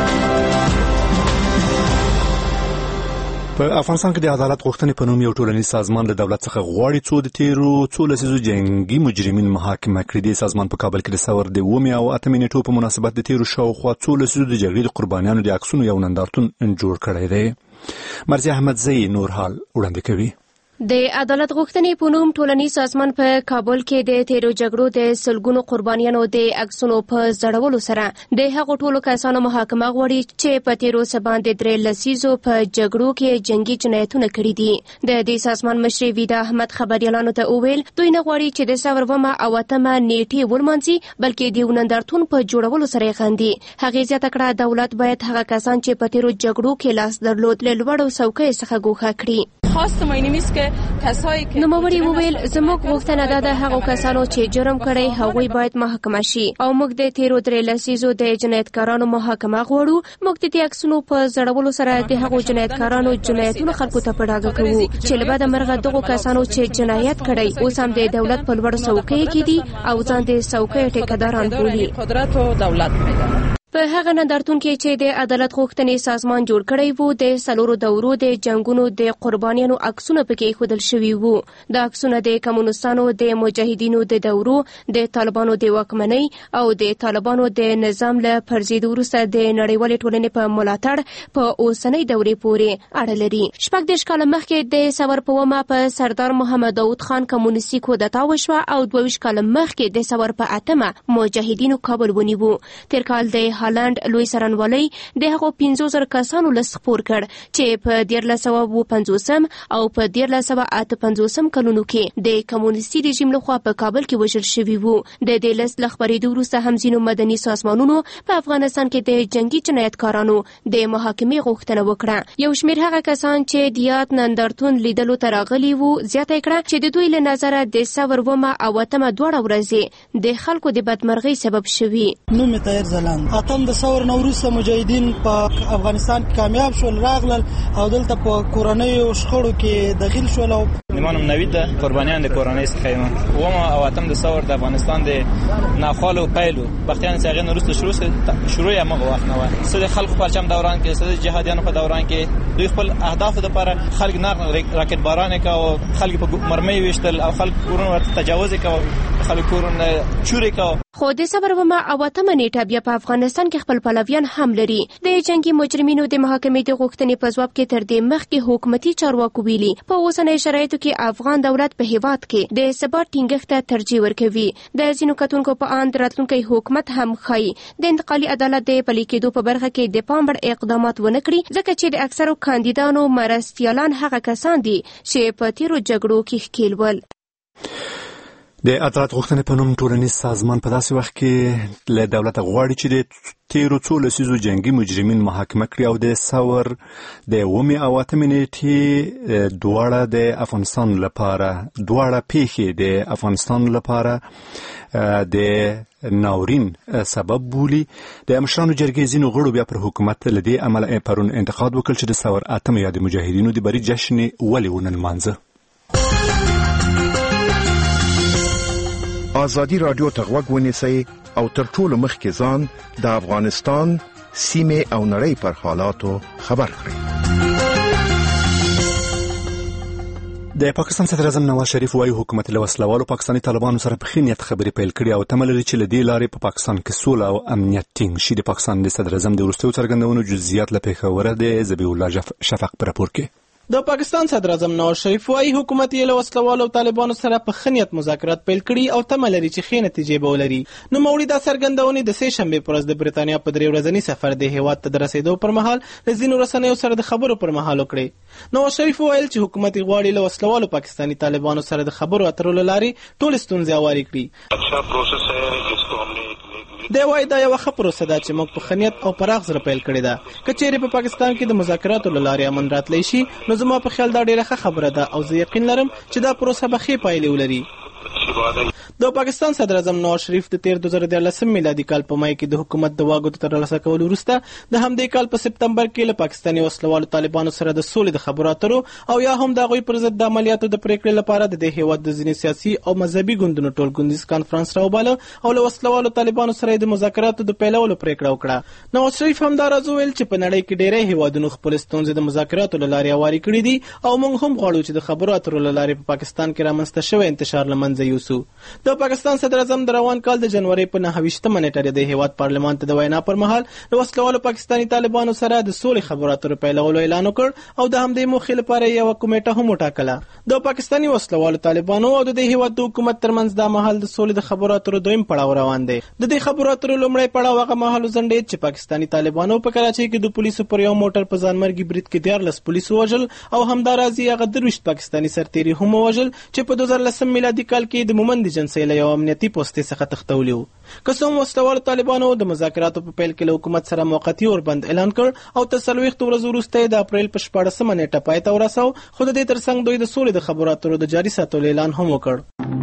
په افغانستان کې د عدالت غوښتنې په نوم یو ټولنیز سازمان له دولت څخه غواړي څو لسیزو جنگي مجرمین محاکمه کړي. د سازمان په کابل کې د ثور د 9 او 8 نیټو په مناسبت د تیرو شاوخوا څو لسیزو د جګړې د قربانیانو د عکسونو یو نندارتون جوړ کړی دی. مرزي احمدزی نور حال وړاندې کوي. د عدالت غوښتنې په نوم ټولنیز سازمان په کابل کې د تیرو جګړو د سلګونو قربانیانو د عکسونو په زړولو سره د هغو ټولو کسانو محاکمه غواړي چې په تیرو سباندې 3 لسیزو په جګړو کې جنگي جنایتونه کړي دي. د دې سازمان مشر ویدا احمد خبريالانو ته وویل دوی نه غواړي چې د ثور ومه او اتمه نیټه ولمانځي بلکې د نندارتون په جوړولو سره غندي. هغه زیاته کړه دولت باید هغه کسان چې په تیرو جګړو کې لاس درلود له لوړو څوکۍ څخه ګوښه کړي. نوموړي وویل زموږ غوښتنه ده هغو کسانو چې جرم کړی هغوی باید محاکمه شي او موږ د تیرو 3 لسیزو د جنایتکارانو محاکمه غواړو. موږ د دې عکسونو په زړولو سره د هغو جنایتکارانو جنایتونه خلکو ته په ډاګه کوو چې له بعده مرغه دغو کسانو چې جنایت کړی اوس هم د دولت په لوړو څوکۍ کې دي او ځان د څوکۍ ټیکهداران بولي. په هغه نندارتون کې چې د عدالت غوښتنې سازمان جوړ کړی وو د سلورو دورو د جنگونو د قربانیانو عکسونه پکې ښودل شوي وو. د عکسونه د کمونستانو د مجاهدینو د دورو د طالبانو د واکمنۍ او د طالبانو د نظام له پرځېدو وروسته د نړیوالې ټولنې په ملاتړ په اوسنۍ دورې پورې اړه لري. 14 کاله مخکې د ثور په ومه په سردار محمد داود خان کمونیستي کودتا وشوه او 22 کاله مخکې د ثور په 8مه مجاهدینو کابل ونیو. تیر کال د هالند لوی سرنوالي د هغو 15,000 کسانو لس خپور کړ چې په 1950 او په 1958 کلونو کې د کمونیستي رژیم لخوا په کابل کې وژل شوي وو. د دې لس له خپرېدو وروسته هم ځینو مدني سازمانونو په افغانستان کې د جنگي جنایتکارانو د محاکمې غوښتنه وکړه. یو شمېر هغه کسان چې د یاد نندارتون لیدلو ته راغلي وو زیاته کړه چې د دوی له نظره د ثور ومه او اتمه دواړه ورځې د خلکو د بدمرغۍ سبب شوي. نوم یې طاهر ځلاند. اتم د ثور نه وروسته مجاهدین په افغانستان کې کامیاب شول راغلل او دلته په کورنیو شخړو کې داخل شول. ایمانم نوید ده قربانیان د کورنۍ څخه یم. ومه او اتم د ثور د افغانستان د ناخوالو پیلو وختیان چې هغه وروسته شروع یې مغه وخت نه و. سره خلکو پرچم دوران کې سره جهادیانو په دوران کې دوی خپل اهداف لپاره خلک نه راکټ باران کا او خلک په مرمۍ وشتل او خلک کورونه ورته تجاوز کوي خلک کورونه چوري کوي. خو د ثور ومه او اتمه نیټه بیا په افغانستان کې خپل پلویان هم لري. د جنگي مجرمینو د محاکمې د غوښتنې په ځواب کې تر دې مخکې حکومتي چارواکو ویلي په اوسنۍ شرایطو کې افغان دولت په هیواد کې د ثبات ټینګښت ته ترجیح ورکوي. د ځینو کتونکو په اند راتلونکی حکومت هم ښایي د انتقالي عدالت د پلي کېدو په برخه کې د پام وړ اقدامات ونه کړي ځکه چې د اکثرو کاندیدانو مرستیالان هغه کسان دي چې په تیرو جګړو کې ښکېل ول. د عدالت غوښتنې په نوم ټولنیز سازمان په داسې وخت کې له دولت غواړي چې د تیرو څو لسیزو جنگي مجرمین محاکمه کړي او د ثور د ومې او اتمې نیټې دواړه د افغانستان لپاره دواړه پیښې د افغانستان لپاره د ناورین سبب بولي. د مشرانو جرګې ځینو غړو بیا پر حکومت له دې امله پرون انتقاد وکړ چې د ثور اتمه یا د مجاهدینو د بري جشن ولې ونه لمانځه. آزادی رادیو ته غوږ ونیسئ او تر ټولو مخکې ځان د افغانستان سیمې او نړۍ پر حالاتو خبر کړئ. د پاکستان صدر اعظم نواز شریف وايي حکومت له وسلوالو پاکستاني طالبانو سره په خنیت خبرې پیل کړي او تمه لري چې له دې لارې په پاکستان کې سوله او امنیت ټینګ شي. د پاکستان د صدر اعظم د وروستیو څرګندونو جزئیات له پیښوره د ذبیح الله شفق په راپور کې. د پاکستان صدر اعظم نواز شریف وايي حکومت یې له وسلوالو او طالبانو سره په خنیت مذاکرات پیل کړي او تمه لري چې ښې نتیجې به ولري. نو موړي دا څرګندونې د سې شنبې پر ورځ د بریتانیا په 3 ورځني سفر د هیواد ته رسیدو پر مهال د ځینو رسنیو سره د خبرو پر مهال وکړي. نواز شریف وویل چې حکومت غواړي له وسلوالو پاکستاني طالبانو سره د خبرو اترو لاري ټول ستونزې هواري کړي. اچھا پروسس ہے جسکو ہم نے دی وای دا یو ښه پروسه ده چې موږ په خنیت او پراخ سره پیل کړې ده. کچېرې په پاکستان کې د مذاکراتو لارې امن راتلی شي نو زما په خیال دا ډېره ښه خبره ده او زه یقین لرم چې دا پروسه به ښې پایلې ولري. د پاکستان صدر اعظم نواز شریف د 2014 میلادي کال په مای کې د حکومت د واګو تر لاسه کولو وروسته د همدې کال په سپتمبر کې له پاکستاني وسلوالو طالبانو سره د سولې د خبرو اترو او یا هم د غوي پر ضد د عملیاتو د پریکړې لپاره د هیواد د ځینې سیاسي او مذهبي ګوندونو ټولګوندیز کانفرنس راوباله او له وسلوالو طالبانو سره د مذاکراتو د پیلولو پریکړه وکړه. نواز شریف هم دا راز ویل چې په نړۍ کې ډېری هیوادونو خپل ستونزې د مذاکراتو لارې هواري کړې دي او موږ هم غواړو چې د خبرو اترو لارې په پاکستان کې رامنځته شوی انتشار له منځه اوسو. د پاکستان صدر اعظم د روان کال د جنوري په 29مه نیټه د هیواد پارلمان ته د وینا پر مهال د وسلوالو پاکستاني طالبانو سره د سولې خبرو اترو پیلولو اعلان وکړ او د همدې موخې لپاره یو کمیټه هم وټاکله. د پاکستاني وسلوالو طالبانو او د هیواد د حکومت ترمنځ د مهال د سولې د خبرو اترو دویم پړاو روان دی. د دې خبرو اترو لومړی پړاو هغه مهال وزندید چې پاکستاني طالبانو په کراچۍ کې د پولیسو پر یو موټر په ځانمرګي برید کې 14 پولیسو وژل او همدارازي هغه 23 پاکستاني سرتیري هم وژل چې په 2010 میلادي کال کې د مومند جنسي له یو امنیتي پوستې څخه تښتولي وو. که څه هم وسلوالو طالبانو د مذاکراتو په پیل کې له حکومت سره موقتي اوربند اعلان کړ او تر 40 ورځې وروسته د اپریل په 14مه نیټه پای ته ورساو، خو د دې ترڅنګ دوی د سولې د خبرو اترو د جاري ساتلو اعلان هم وکړ.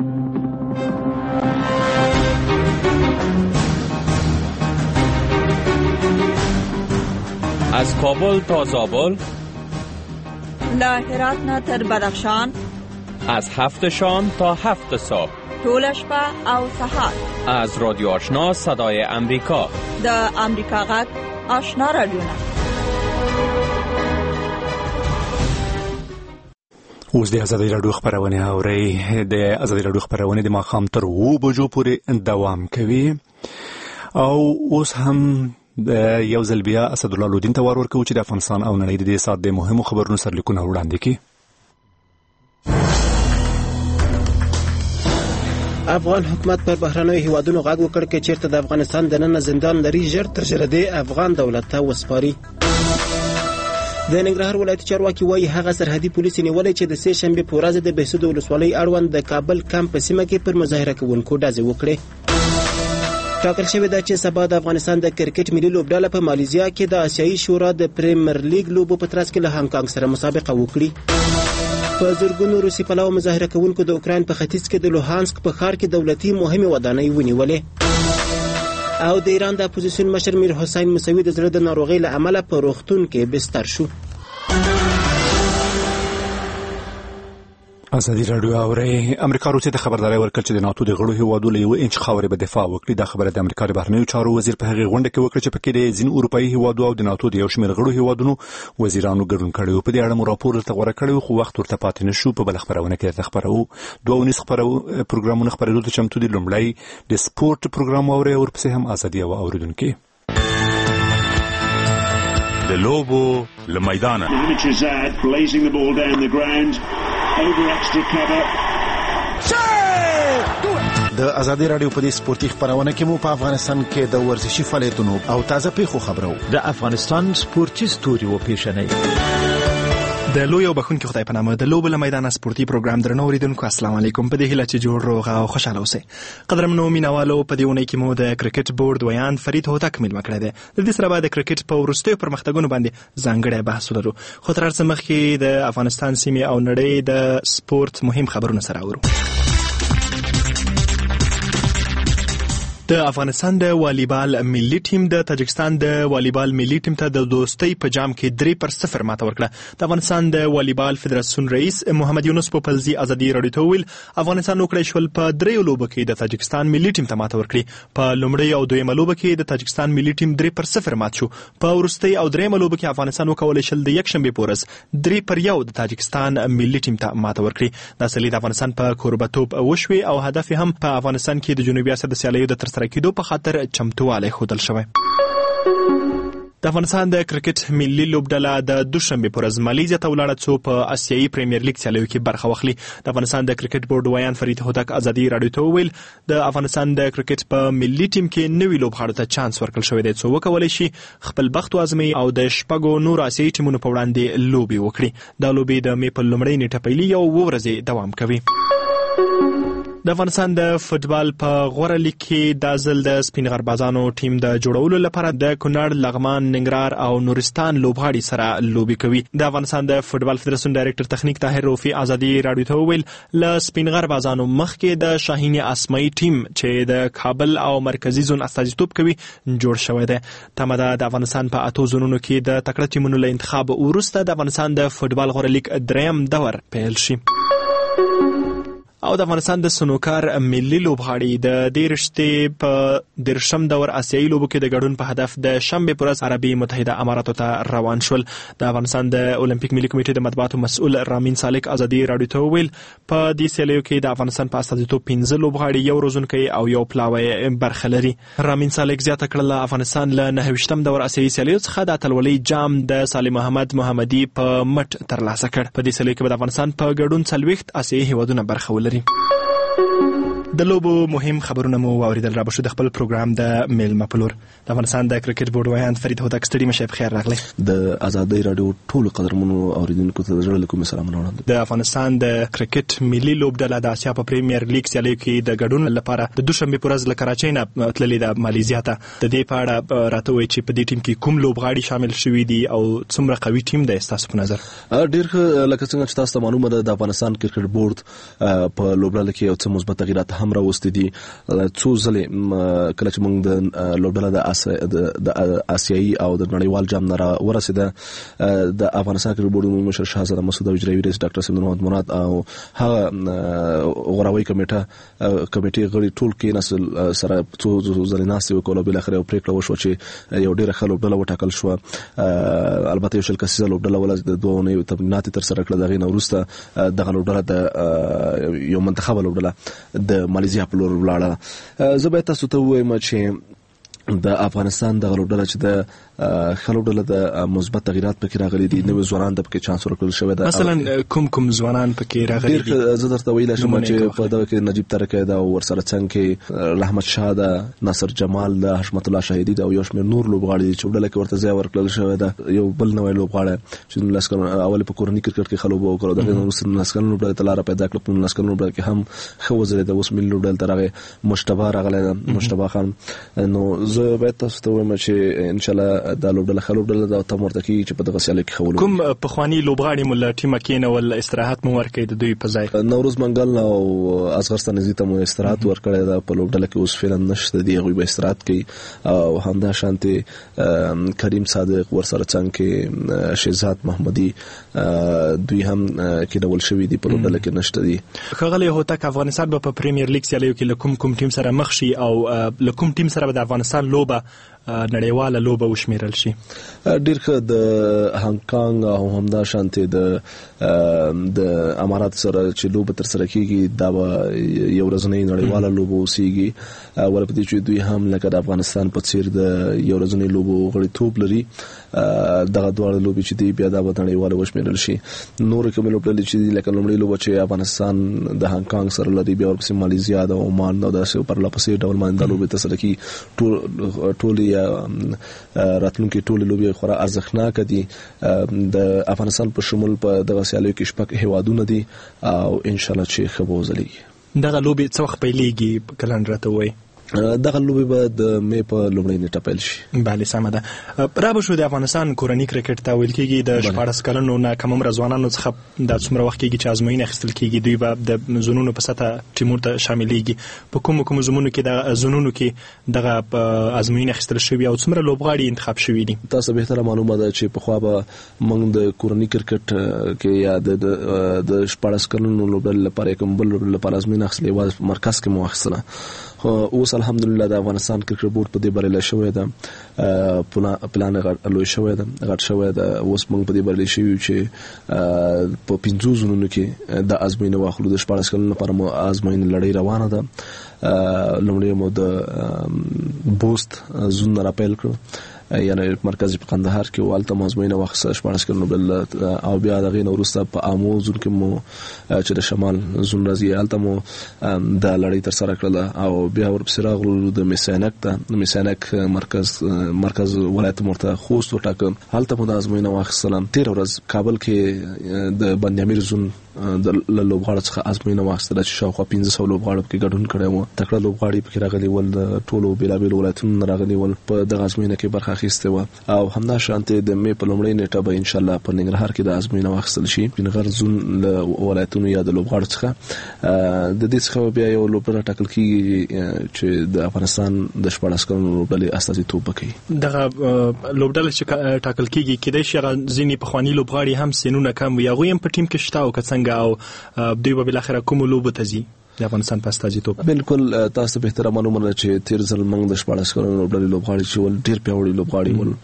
از کابل تا زابل، له هرات نه تر بدخشان، از 7 شام تا 7 صبح، ټول شپه او سهار، از رادیو آشنا صدای امریکا، د امریکا غږ آشنا رادیوونه. اوس د ازادي راډیو خبرونه اورئ. د ازادي راډیو خبرونه د ماښام تر 2 بجو پورې دوام کوي او اوس هم یو ځل بیا اسدالله لودین ته وار ورکوو چې د افغانستان او نړۍ د دې سات د مهمو خبرونو سرلیکونه وړاندې کړي. افغان حکومت پر بهرنیو هیوادونو غږ وکړ چې چیرته د افغانستان دننه زندان لري ژر تر ژره د افغان دولت ته وسپاري. د ننګرهار ولایت چارواکي وایي هغه سرحدي پولیس نیولې چې د سه شنبه په ورځ د بهسود ولسوالۍ اړوند د کابل کمپ په سیمه کې پر مظاهره کوونکو ډزې وکړې. ټاکل شوې ده چې سبا د افغانستان د کرکټ ملي لوبډله په مالیزیا کې د آسیایي شورا د پریمیر لیګ لوبو په ترڅ کې له هانګ کانګ سره مسابقه وکړي. په زرګونو روسي پلوه مظاهره کوونکو د اوکراین په ختیځ کې د لوهانسک په ښار کې دولتي مهمې ودانۍ ونیولې او د ایران د اپوزیسیون مشر میر حسین موسوي د زړه د ناروغۍ له امله په روغتون کې بستر شو. ازادي راډیو اورئ. امریکا روسیې ته خبرداری ورکړه چې د ناتو د غړو هیوادو له 1 انچ خاورې به دفاع وکړي. دا خبره د امریکا د بهرنیو چارو وزیر په هغې غونډه کې وکړه چې پکې د ځینو اروپایي هیوادو او د ناتو د یو شمېر غړو هیوادونو وزیرانو ګډون کړی و. په دې اړه مو راپور درته غوره کړی و خو وخت ورته پاتې نه شو. په بله خپرونه کې درته خپروو. 2 پروګرامونه خپرېدو ته چمتو دي. لومړی د سپورت پروګرام واورئ او ورپسې هم ازادي او اوریدونکي د لوبو له میدانه. د ازادي راډیو په دې سپورتي خبرونه کې مو په افغانستان کې د ورزشي فعالیتونو او تازه پیښو خبرو. د افغانستان سپورتي ستوري و پیښنې د لوی او بخون کې خدای په نامه د لوبو له میدان سپورتي پروګرام درنو اوریدونکو السلام علیکم. په دې هیله چې جوړ روغ او خوشاله اوسئ. قدرمنو مینوالو، په دې ونې کې مو د کرکټ بورډ ویان فرید هوتک مېلمه کړی دی. د دې سره به د کرکټ په وروستیو پرمختګونو باندې ځانګړی بحث ولرو. خو تر هر څه مخکې د افغانستان سیمې او نړۍ د سپورت مهم خبرونه سره اورو. د افغانستان د والیبال ملي ټیم د تاجکستان د والیبال ملي ټیم ته د دوستۍ په جام کې 3-0 ماته ورکړه. د افغانستان د والیبال فدراسیون رئیس محمد یونس پوپلزي ازادي راډیو ته ویل افغانستان وکړای شول په 3 لوبو کې د تاجکستان ملي ټیم ته ماته ورکړي. په لومړی او دویمه لوبه کې د تاجکستان ملي ټیم 3-0 مات شو. په وروستۍ او دریمه لوبه کې افغانستان وکولای شل د یک شنبه پورز 3-1 د تاجکستان ملي ټیم ته ماته ورکړي. دا سلی د افغانستان په کوربتوب وشوي او هدف هم په افغانستان کې د جنوبي اسیا د سیالیو د ترسره کېدو په خاطر چمتووالی ښودل شوی. د افغانستان د کرکټ ملي لوبډله د دوشنبه پر ورځ مالیزیا ته ولاړه څو په آسیایي پریمیر لیګ سیالیو کې برخه واخلي. د افغانستان د کرکټ بورډ ویان فرید هوتک ازادي راډیو ته وویل د افغانستان د کرکټ په ملي ټیم کې نوي لوبغاړو ته چانس ورکړل شوی دی څو وکولای شي خپل بخت وازمي او د شپږو نور آسیایي ټیمونو په وړاندې لوبي وکړي. دا لوبي د مې په لومړۍ نیټه پیلي او 2 ورځې دوام کوي. د افغانستان د فوتبال په غوره لیګ کې د ځل د سپین غربازانو ټیم د جوړولو لپاره د کونړ، لغمان، ننګرهار او نورستان لوبغاړي سره لوبي کوي. د افغانستان د فوتبال فدراسیون ډایرکټر تخنیک طاهر روفي ازادي راډیو ته وویل له سپین غربازانو مخکې د شاهین اسماعي ټیم چې د کابل او مرکزی زون استازیتوب کوي جوړ شوی دی. تمه ده د افغانستان په 8 زونونو کې د تکړه ټیمونو له انتخاب وروسته د افغانستان د فوتبال غوره لیګ 3م دور پیل شي. او د افغانستان د سنوکار ملي لوبغاړي د دې رشتې په درشم دور آسیایي لوبو کې د ګډون په هدف د شنبه پر ورځ عربي متحده اماراتو ته روان شول. د افغانستان د اولمپیک ملي کمیټې د مطبوعاتو مسؤل رامین سالک ازادي رادیو ته ویل په دې سیالیو کې د افغانستان په استازیتوب 15 لوبغاړي، یو روزونکی او یو پلاوی برخه لري. رامین سالک زیاته کړل افغانستان له 29م دور آسیایي سیالیو څخه د اتلولۍ جام د سالم محمد محمدي په مټ ترلاسه کړ. په دې سیالیو کې د افغانستان په ګډون 40 آسیایي هیوادونه برخه ولري. د لوبو مهم خبرونه مو واوریدل. را بشو د خپل پروګرام د میلمه په لور د افغانستان د کرکټ بورډ وایان فرید هوتک ستړي مشه په خیر راغلی. د آزادۍ رادیو ټولو قدرمنو اوریدونکو ته زړه له کومې سلامونه وړاندې. د افغانستان د کرکټ ملي لوبډله د آسیا په پریمیر لیګ سیالیو کې د ګډون لپاره د دوشنبه په ورځ له کراچۍ نه تللې د مالیزیا ته. د دې په اړه راته وایي چې په دې ټیم کې کوم لوبغاړي شامل شوي دي او څومره قوي ټیم دی تاسو په نظر؟ ډیر لکه څنګه چې تاسو ته معلومه ده د افغانستان کرکټ بورډ په لوبډله کې یو څه مثبت تغیرات هم راوستي دي. څو ځلې کله چې موږ د لوبډله د آسیایي او د نړیوال جام نه ورسېده، د افغانستان کرکټ بورډ مشر شاهزاده مسعود او اجرایي رئیس ډاکټر سید محمد مراد او هغه غوراوي کمیټې غړي ټول کې نسل سره څو ځلې ناستې وکړو، بل اخر یو پریکړه وشو چې یو ډیره ښه لوبډله وټاکل شو. البته یو شل کسیزه لوبډله ولز د دوه اونیو تمرینات تر سره کړل. دغه نه وروسته دغه لوبډله د یو منتخب لوبډله د مالیزیا په لور ولاړه. زه باید تاسو ته ووایم چې د افغانستان د لوبډله چې د خلوډله د مثبت تغیرات پکې راغلي دي، نو ځوانان د پکې چانس ورکړل شوی دی. مثلا کوم ځوانان پکې راغلي دي؟ زه درته ویل شم چې په دغه کې نجیب ترکی دا ورسره څنګه کې رحمت شاه دا، ناصر جمال دا، حشمت الله شاهدی دا او یو شمېر نور لوبغاړي چې وډله کې ورته ځای ورکړل شوی دی. یو بل نوې لوبغاړی چې لسکن اول په کورنۍ کرکټ کې خلوب وکړو، دغه نو لسکن لوبډله تلاره پیدا کړل. په لسکن لوبډله کې هم خو وزره د اوس ملي لوبډله ترغه مشتبه راغلی، مشتبه خان. نو زه باید تاسو ته وایم چې ان شاء الله دا لوبډله ډله دا تمرتکی چې په دغه سیالي کې خولو. کوم پخوانی لوبغاړي مل ټیم کې ول استراحت مو ورکړي د دوی په ځای؟ نوروز منګل او اصغر ستنزي ته مو استراحت ورکړی دا په لوبډله کې اوس فعلا نشته دی، غوي به استراحت کوي. او همدا شانتي کریم صادق ورسره څنګه کې شهزاد محمدي دوی هم کې ډول شوی دی په لوبډله کې نشته دی. خغلی هوتک افغانستان په پریمیر لیګ سیالیو کې کوم ټیم سره مخ شي او کوم ټیم سره د افغانستان لوبه نړیواله لوبه وشمیرل شي؟ ډیر ښه د هانګ کانګ او همدا شانتي د امارات سره چې لوبه تر سره کیږي دا یو ورځنۍ نړیواله لوبه اوسېږي. ورپدې چې دوی هم لکه د افغانستان په څیر د یو ورځنۍ لوبو غړیتوب لري، دغه دواړه لوبې چې دی بیا د نړیواله وشمیرل شي. نور کوم لوبډلې چې دی لکه لومړی لوبه چې افغانستان د هانګ کانګ سره لري، بیا ورپسې مالیزیا د عمان او د پرلپسې ډول باندې د لوبې تر سره کی ټول راتلونکي ټول لوبې خورا ارزښتناک دي. د افغانستان په شمول په دغه سیالیو کې شپږ هیوادونه دي او ان شاء الله چې ښه به وځلېږي. دغه لوبې څه وخت پیلېږي کلندر ته وایي؟ دغه لوبې به د مې په لومړۍ نیټه پیل شي. بله سمه ده. را به شو د افغانستان کورني کرکټ ته ویل کېږي د 14 کلنو نه کم عمره ځوانانو څخه دا څومره وخت کېږي چې ازموینه اخیستل کېږي، دوی به د زونونو په سطحه ټیمونو ته شاملېږي. په کوم زمونو کې د زونونو کې دغه ازموینه اخیستل شوي او څومره لوبغاړي انتخاب شوي دي؟ تاسو بهتره معلومه ده چې په خوا به موږ د کورني کرکټ کې یا د 14 کلنو لوبډلې لپاره کوم بل لپاره ازموینه اخیستل یوازې په مرکز کې مو اخیستله. اوس الحمدلله د افغانستان کرکټ بورډ په دې بریالی شوی ده، پلان لوی شوی ده، غټ شوی ده. اوس موږ په دې بریالی شوي چې په 15 زونونو کې د ازموینه واخلو. د 14 کلونو لپاره مو ازموینه لړۍ روانه ده. لومړی مو د بوست زون را پیل کړو، یعنی مرکزی په قندهار کې والته مازمینه وخت 14 کلونو بل او بیا دغه نو وروسته په امو زون کې مو چې د شمال زون راځي الته مو د لړۍ تر سره کړل او بیا ورپسې راغلو د میسانک مرکز ولایت مرته خوست وټاکم. الته مو د ازموینه واخیستل. 13 ورځ کابل کې د بند امیر زون د لوبغاړو څخه ازموینه واخیستل چې شاوخوا 1500 لوبغاړو کې ګډون کړی وو. تکړه لوبغاړي پکې راغلي ول، د ټولو بیلابیل ولایتونو راغلي ول، په دغه ازموینه کې برخه اخیسته و. او همدا شانته د مې په لومړۍ نیټه به ان شاء الله په ننګرهار کې د ازموینه واخیستل شي. ننګرهار زون له ولایتونو یا د لوبغاړو څخه د دې څخه بیا یو لوبډله ټاکل کیږي چې د افغانستان د 14 کلونو لوبډلې استازیتوب وکړي. دغه لوبډله چې ټاکل کیږي کېدای شي ځینې پخوانی لوبغاړي هم سنونه کم وي، هغوی هم په ټیم کې شته او که څنګه څنګه او دوی به بل اخر کوم لوب ته ځي د افغانستان په استازیتوب؟ بالکل تاسو به احترام معلومه چې تیر ځل موږ د 14 کلونو لوبډلې لوبغاړي چې ول ډیر پیاوړي لوبغاړي ول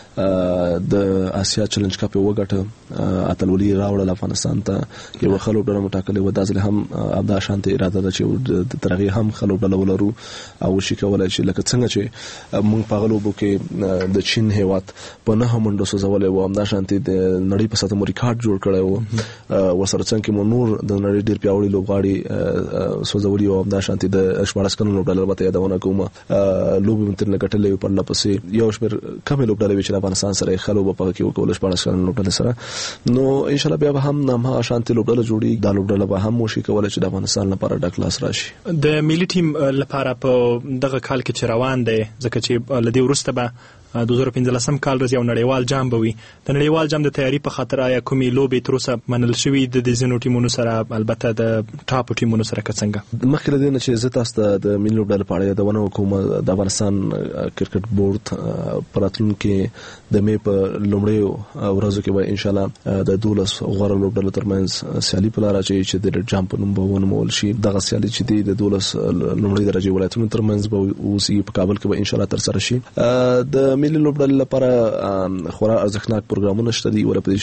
د آسیا چیلنج کپ وګټه اتلولي راوړل افغانستان ته یو خلوب ډله مټاکلې و دازل هم ابدا شانت اراده ده چې د ترغي هم خلوب ډله ولرو او شي کولای چې لکه څنګه چې موږ په غلوبو کې د چین هیواد په نه منډو سوزولې و امدا شانت د نړۍ په ساتمو ریکارډ جوړ کړی و وسره څنګه کې نور د نړۍ ډیر پیاوړي لوبغاړي سوزولي و امدا شانت د 14 کلونو لوبډله وته یادونه کوم لوب متنه کټلې په لپسې یو شمیر کم لوبډله چې افغانستان سره خلوب په کې وکول 14 کلونو لوبډله سره نو ان شاء الله بیا هم نه شانتي لوبډله جوړي دا لوبډله به هم وشي کولای چې د افغانستان لپاره ډک لاس راشي. د ملي ټیم لپاره په دغه کال کې چې روان دی ځکه چې لدی ورسته به 2015 کال راځي او نړیوال جام به وي د نړیوال جام د تیاری په خاطر آیا کومې لوبې تر اوسه منل شوې د زینو ټیمونو سره البته د ټاپ ټیمونو سره څنګه مخکې له دې چې زه تاسو د ملي لوبډلې په اړه یادونه کوم د افغانستان کرکټ بورډ پراتلونکو د مې په لومړیو ورځو کې به ان شاء الله د 12 غوړ لوبډلو ترمنځ سیالي په لار چې د جام په نوم به ونمول شي دغه سیالي چې د 12 لومړی درجه ولایتونو ترمنځ به اوسي په کابل کې به ان شاء الله تر سره شي. د ملي لوبډلې لپاره خورا ارزښتناک پروګرامونه شته دي ولې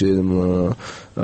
چې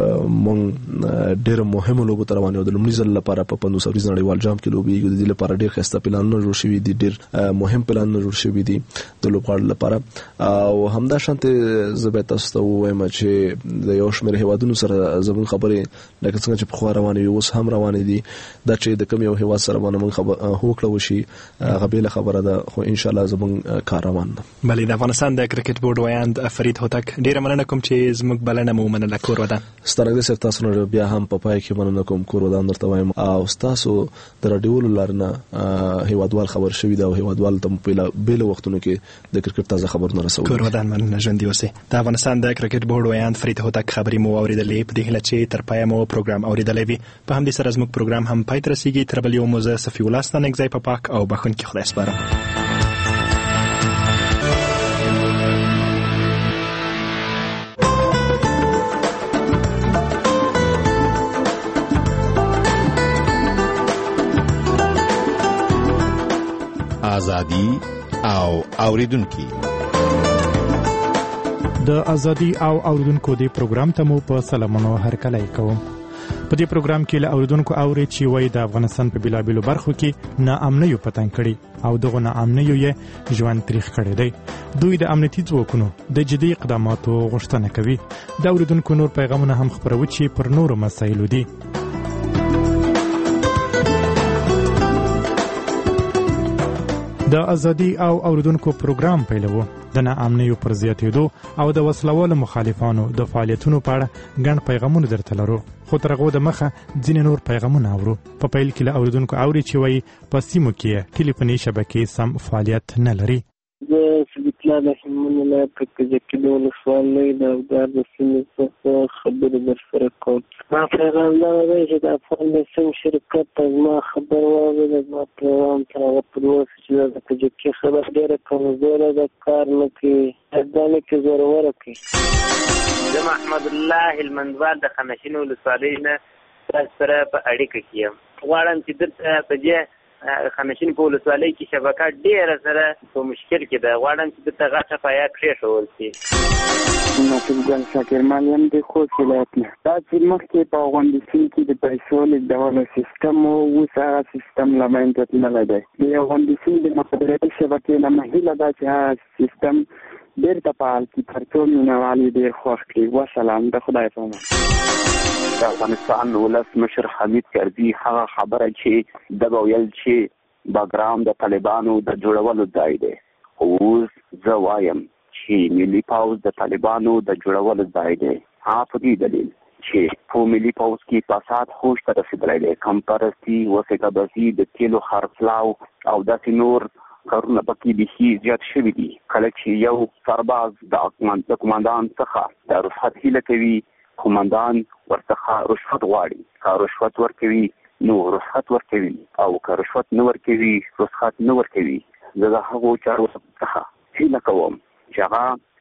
مونږ ډېر مهمه لوبه تر روانه د لومړي ځل لپاره په 15 ورځې نړیوال جام کې لوبي د دې لپاره ډېر ښه پلانونه جوړ شوي دي ډېر مهم پلانونه جوړ شوي دي د لوبغاړو لپاره او همدا شانته زبې تاسو ته وایم چې د یو شمېر هیوادونو سره زموږ خبرې لکه څنګه چې په خو روانه وي اوس هم روانه دي دا چې د کوم یو هیواد سره باندې موږ هوکړه وشي غبیله خبره ده خو ان شاء الله زموږ کار روان ده. بلې د افغانستان د کرکټ بورډ ویاند فرید هوتک ډیره مننه کوم چې زموږ بلنه مو منله کور ودان سترګې سره تاسو نو بیا هم په پای کې مننه کوم کور ودان درته وایم او تاسو د رادیو لارنه هیوادوال خبر شوی دا هیوادوال ته په بیل وختونو کې د کرکټ تازه خبرونه رسول کور ودان مننه ژوند دی اوسه د افغانستان د کرکټ بورډ ویاند فرید هوتک خبري مو اوریدلې په دې هله چې تر پای مو پروګرام اوریدلې وي په همدې سره زموږ پروګرام هم پای ته رسیدي تر بل یو موزه صفی الله ستانه ځای په پاک او بخون کې خدای سپارم. ازادي او اوریدونکو د ازادي او اوریدونکو دی پروګرام ته مو په سلامونو هرکلی کوم. په دې پروګرام کې له اوریدونکو اوري چې وای د افغانستان په بلابلو برخو کې ناامنیو پتن کړي او دغه ناامنیو یې ژوند تاریخ کړی دی. دوی د امنیتي ځواکونو د جدي اقداماتو غوښتنه کوي. د اوریدونکو نور پیغامونه هم خبروي چې پر نورو مسایلو دي. د ازادي او اوریدونکو پروګرام پیلوو د ناامنیو پر زیاتېدو او د وسلوالو مخالفانو د فعالیتونو په اړه ګڼ پیغامونه درته لرو خو تر هغه د مخه ځینې نور پیغامونه اورو. په پیل کې له اوریدونکو اوري چې وایي په سیمو کې ټلیفوني شبکې سم فعالیت نه لري. د سبیتلا د همون ولایت په کې د ولسوالۍ د اودار د سیمې څخه خبرې در سره کوم. ما پیغام دا دی چې د افغان نسیم شرکت ته زما خبر واورېده زما پیغام تر هغه پر اوسه چې د کجکي خبر ډېره کمزوره ده کار نه کوي ځان کې زوروره کوي. زه محمد الله هلمندوال د خمشین ولسوالۍ نه تاسو سره په اړیکه کې یم. غواړم چې دلته په دې خمشین په ولسوالۍ کې شبکه ډېره سره په مشکل کې ده. غواړم چې دلته غټه پایه کېښول شي. ناصر ګل شاکرمان یم د خوست ولایت نه. دا چې مخکې په افغانستان کې د پیسو لیږدولو سیستم و اوس هغه سیستم له منځه تللی دی. د افغانستان د مخابراتي شبکې نه مهیله ده چې هغه سیستم بیرته فعال کړي تر څو مینوال یې ډېر خوښ کړي. وسلام د خدای په امان. د افغانستان ولسمشر حمید کرزي هغه خبره چې د ویل چې باګرام د طالبانو د جوړولو ځای دی. اوس زه وایم چې ملي پوځ د طالبانو د جوړولو ځای دی. په دې دلیل چې په ملي پوځ کې فساد خوش ته رسېدلی دی. کمپرستي وسیقه‌بازي د تیلو خرڅلاو او داسې نور کارونه پکې بیخي زیات شوي دي. کله چې یو سرباز د قماندان څخه د رخصت هیله کوي قماندان ورڅخه رشوت غواړي. که رشوت ورکوي نو رخصت ورکوي او که رشوت نه ورکوي رخصت نه ورکوي. زه د هغو چارو څخه هیله کوم چې هغه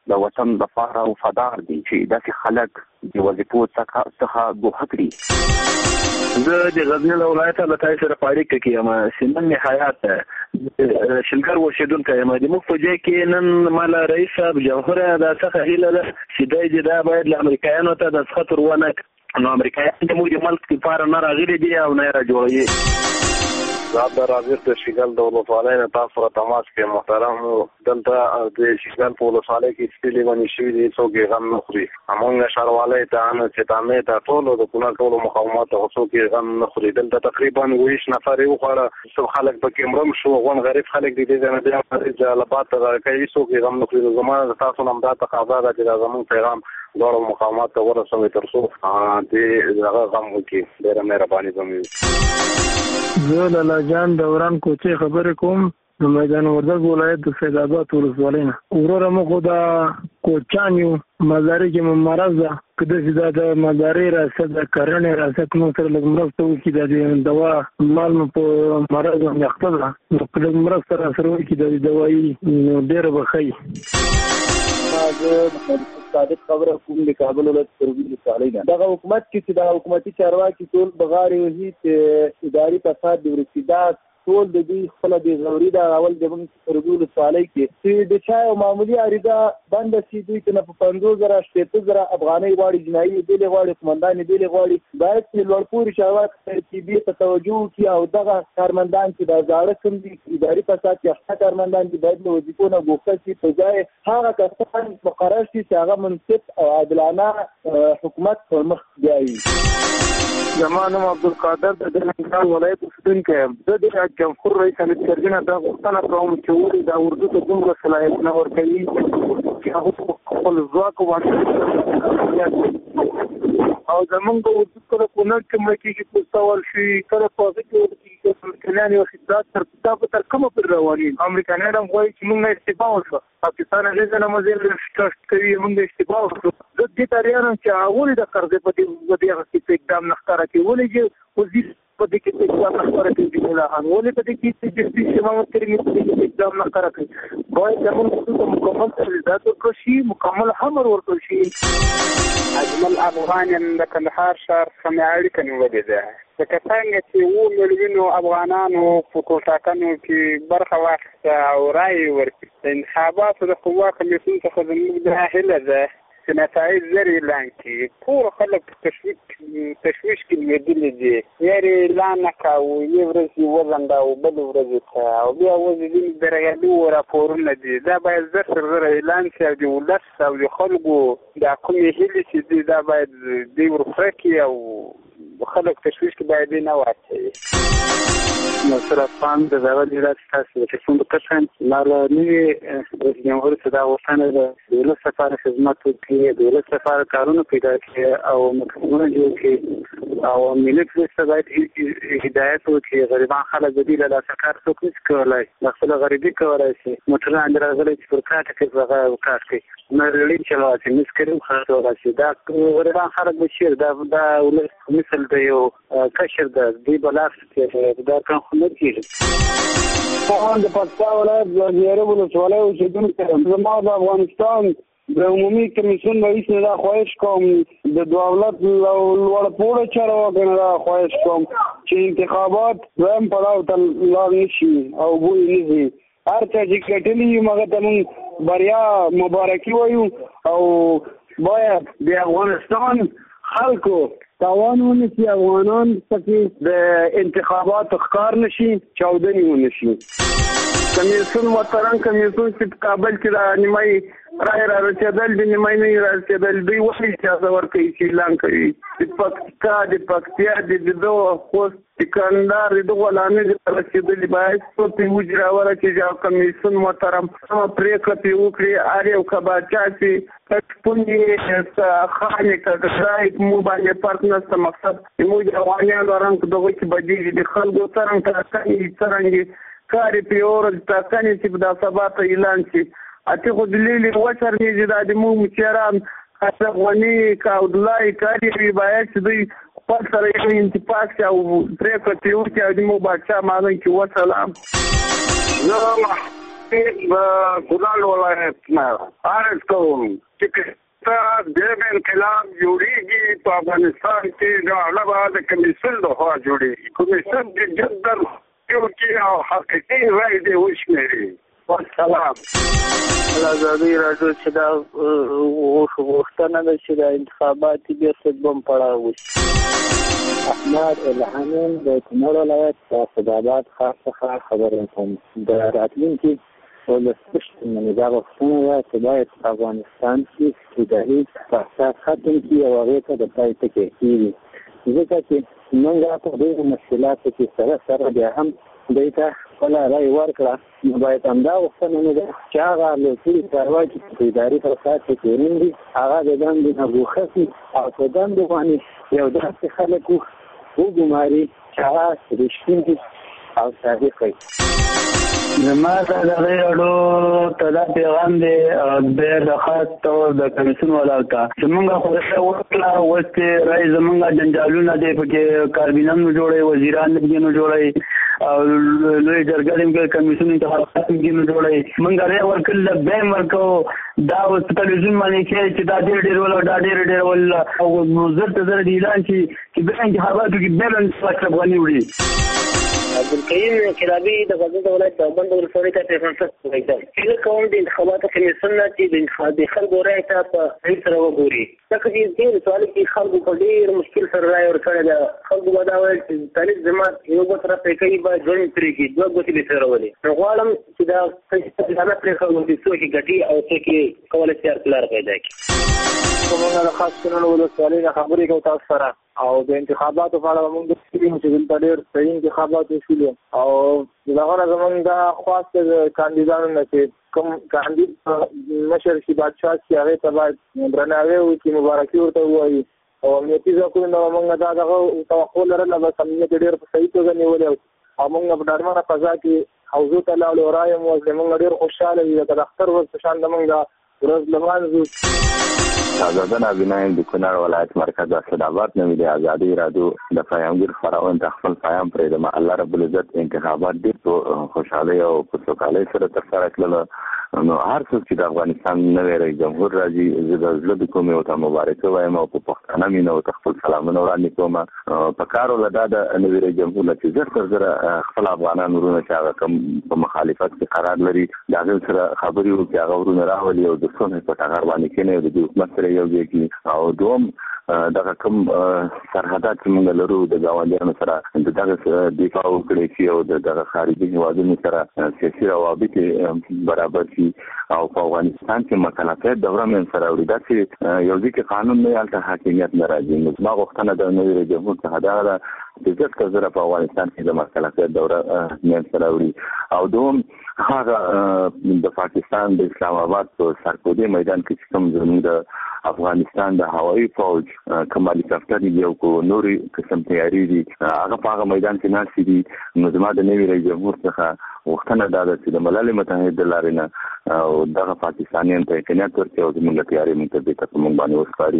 د وطن لپاره وفادار دي چې داسې خلک د وظیفو څخه ګوښه کړي. زه د غزني له ولایته له تاسو سره په اړیکه کې یم. سیمن حیات شلګر اوسېدونکی یم. د موږ په ځای کې نن مال رئیس صاحب جوهره دا څخه هیله ده چې دا باید له امریکایانو ته د خطر ونه نو امریکایان د موږ د ملک لپاره نه راغلي دي او نه را جوړوي. زه راځم د شګل د ولسوالۍ نه تاسو سره تماس کې محترم دلته د شګل په ولسوالۍ کې چې لګونی شوی دي څوک غم نه خوري. همغه شاروالۍ ته ان چې تامه ته ټول د کونړ ټول مقاومت او څوک غم نه خوري. دلته تقریبا 20 نفر یو خړه څو خلک پکې مرم شو غون غریب خلک دي د نه د جلبات کوي څوک غم نه خوري. زموږ تاسو هم دا تقاضا ده چې زموږ پیغام دوړو مقاومت ته ورسوي تر څو د هغه غم وکړي. ډېر مهرباني کوم. زه لالا جان دوران کوچي خبرې کوم د میدان وردګ ولایت د سید آباد ولسوالۍ نه. وروره موږ د کوچان یو مزاري کې مرز ده کده چې د مزاري راست د کرنې راست نو سره لږ مرسته وکړي د دوا مال په مرز یختل نو کله مرسته را سره وکړي د دوايي ډېر بخي. صادق خبره کوم د کابل ولایت تربیل صالح نه دغه حکومت کې د حکومتي چارواکي ټول بغاري وهي چې اداري فساد د ورسیدات ټول د دې خپل د ضروري د اول د تربیل صالح کې چې د چا معمولی اړیدا بند شي دوی ته په 50,000 شپږ افغاني واړي جنایي دی لغواړي قومندان دی لغواړي باید چې لوړپوري شاوات ترتیبي توجه کی او دغه کارمندان چې د زاړه کوم دي اداري فساد کې اخته کارمندان دي باید له وظیفو نه ګوښه شي په ځای هغه کسان مقرر شي چې هغه منصف او عادلانه حکومت پر مخ بیایي. زمانم عبدالقادر د ننګرهار ولایت اوسیدونکی یم. زه د جمهور رئیس حمید کرزي نه دا غوښتنه کوم چې ولې د اردو ته دومره صلاحیت نه ورکوي چې هغه خپل ځواک باندې او زمونږ د اردو سره کونړ کې مړه کېږي پوستول شي کله په هغه کې ورته امریکایان یو خدمات تر کومه پر رواني امریکایان هم وایي چې موږ نه استفاده وشو پاکستان هغه نه مزل شټ کوي موږ استفاده وشو. د دې تاریخ چې هغه د قرضې په دې کې اقدام نه ښکاره کوي ولې چې وزیر په دې کې اقدام نه ښکاره کوي ولې په دې کې چې شمال کریم په دې کې اقدام نه ښکاره کوي باید زموږ مکمل تجهیزات ورکړل شي مکمل امر ورکړل شي. اجمل افغان د کندهار ښار څخه اړیکه نیولې ده لکه څنګه چې میلیونو افغانانو په ټاکنو کې برخه واخیسته او رایې ورکړي. د انتخاباتو د قوه کمیسیون څخه زموږ دا هیله ده چې نتایج زر اعلان کړي. ټول خلک تشویش کې لوېدلي دي یارې اعلان نه کوو یوې ورځې وځنډه او بلې ورځې ته او بیا اوس ځینې درغلي راپورونه دي دا باید زر تر زره اعلان شي او د ولس او د خلکو دا کومې هیلې چې دي دا باید دوی ورپوره کړي او خلک تشویش کې باید نه واچوي. ناصر افغان د زاول هرات تاسو چې څنګه کسان لارنی د جمهور صدا وسانه د دولت سفارت خدمت کوي د دولت سفارت کارونه پیدا کوي او مکمل جوړ کوي او ملي پولیس باید هدایت وکړي غریبان خلک د دې له سکار څوک نشي کولای خپل غریبي کولای شي موټر اندرازل چې پر کاټ کې هغه وکړ کوي نه لري چې لاسي مسکرو خاطر راشي دا غریبان خلک بشیر دا ولې مثال دی یو کشر د دې بلاس کې دا کان خلک کیږي په د پاکستان ولایت د یارو ولسوالۍ اوسیدونکو زما د افغانستان د عمومي کمیسیون رئیس نه خواهش کوم د دولت لوړ پوره چارواکو نه خواهش کوم چې انتخابات زم پړاو ته لاړ نشي او بوی نشي هر څه چې کټلی موږ ته بریا مبارکي وایو او باید د افغانستان خلکو تاوان ونشي افغانان پکې د انتخابات ښکار نشي چاودنې ونشي. کمیسیون محترم کمیسیون چې کابل کې د نیمایي رای را رسېدل د نیمایي نه را رسېدل دوی وایي اجازه ورکوي چې اعلان کوي د پکتیا د دغه خوست د کندهار د دغه لانې د رسېدلي باید څو پیوج راوړه چې کمیسیون محترم پرېکړه پرې وکړي هر یو کباچا چې پونې خانې کړای مو باندې فرق نشته مقصد موږ افغانانو رنګ دغه چې بدیږي د خلکو څرنګ څرنګ کاری پیور تاکنی چې د سبات اعلان شي اته خو دلیل وچر نه د مو مچران افغاني کاودلای کاری باید چې دوی خپل سره یو انتفاق او پرېکړه پیور چې د مو بچا مانه کې وسلام کونړ ولایت نه عرض کوم چې د انقلاب جوړیږي په افغانستان کې د علاوه د کمیسیون لخوا جوړیږي کمیسیون د جدل کې او حقیقي رائے دی وشمېري والسلام. ازادي راډیو چې دا غوښتنه ده چې د انتخاباتي بیرته بم پړاو وشي. احمد الحنین د کونړ ولایت د اسداباد ښار څخه خبرې کوم. د راتلونکي ولسمشر دا غوښتنه ده چې باید په افغانستان کې اداري فساد ختم کړي او هغې ته د پای ټکی کېږي، ځکه چې موږ په ډېرو مشکلاتو کې سره بیا هم دوی ته خپله رایې ورکړه، نو باید همدا غوښتنه مې ده چې هغه لوټري چارواکي چې په اداري فساد کې تورن دي هغه د دندې نه ګوښه کړي او په دندو باندې یو داسې خلک وګماري چې هغه رښتیني او صادق وي. زما ته د غیرو ته دا پیغام دی د خاص طور د کمیسیون ولاو ته چې موږ خو وکړه اوس چې رایې زموږ جنجالونه دی پکې کاربینان نو جوړوي وزیران پکې نو جوړوي او لوی جرګه د کمیسیون انتخابات پکې نو جوړوي موږ رایې ورکړل به ورکو دا اوس تلویزیون باندې چې دا ډېر ول دا ډېر ول او زړه ته زړه اعلان چې به انتخاباتو کې بیلنس فکر غونې وړي. عبدالقیوم انقلابي د غزني د ولایت دیوبند ولسوالۍ ته پیغمبر وایي چې کوم د انتخاباتو کمیسیون نه چې د خلکو رایې ته په صحیح سره وګوري، ځکه چې دې ولسوالۍ کې خلکو په ډېر مشکل سره رایې ورکړې ده. خلکو به دا ویل چې طالب جماعت یو بل سره پرېکوي باید ژوند پرې کړي، دوه ګوتې به سره ولي. نو غواړم چې دا پښتانه پرېښه چې څوک یې ګټي او څوک یې کولی شي لار پیدا کړي. موږ د خاص کونړ ولسوالۍ نه خبرې کوو تاسو سره او د انتخاباتو په اړه موږ د سیمې چې دلته ډېر صحیح انتخابات وشول او دغه نه زموږ د خاص کاندیدانو نه چې کوم کاندید مشر شي بادشاه چې هغه ته باید درناوی وکړي، مبارکي ورته ووایي او امنیتي ځواکونه نه موږ دا دغه توقع لرله، بس امنیت ډېر په صحیح توګه نیولی او موږ په ډاډمنه فضا کې حوضو ته لاړو او رایه مو وکړې. موږ ډېر خوشحاله یو لکه د اختر ورځ په شان د موږ دا ورځ لمانځو. آزاده نابینایم د کونړ ولایت مرکز اسداباد نوې د ازادي راډیو د پیامګر خبرونه د خپل پیام پرې د الله رب العزت انتخابات ډېر خوشاله او په سوکالۍ سره ترسره کړل. نو هر څوک چې د افغانستان نوی رئیس جمهور راځي زه د زړه د کومې ورته مبارکي وایم او په پښتانه مینه ورته خپل سلامونه وړاندې کوم. په کار ولا دا د نوی رئیس جمهور چې زر تر زره خپل افغانان ورونه چې هغه کوم په مخالفت کې قرار لري د هغې سره خبرې وکړي، هغه ورونه راولي او د څونه په ټغر باندې کېنوي د حکومت سره یو ځای کړي. او دوم دغه کوم سرحدات چې موږ لرو د ګاونډیانو سره دغه دفاع وکړي چې او دغه خارجي هیوادونو سره سیاسي روابط برابر شي او په افغانستان کې مکلفیت دوره من سره وړي داسې یو ځکه قانون نه هلته حاکمیت نه راځي. نو زما غوښتنه د نوي رئیس جمهور څخه دا ده چې زر تر زره په افغانستان کې د مکلفیت دوره من سره وړي. او دوم هغه د پاکستان د اسلام آباد په سرکودي میدان کې کوم زموږ د افغانستان د هوایي فوج کوم هلیکاپټر یو کو نوري قسم تیاری دي هغه په هغه میدان کې ناشې دي. نو زما د نوي رئیس جمهور څخه غوښتنه دا ده چې د ملل متحد لارې نه او دغه پاکستانیان ته امکانات ورکړي او زموږ تیاری موږ ته موږ باندې وسپاري.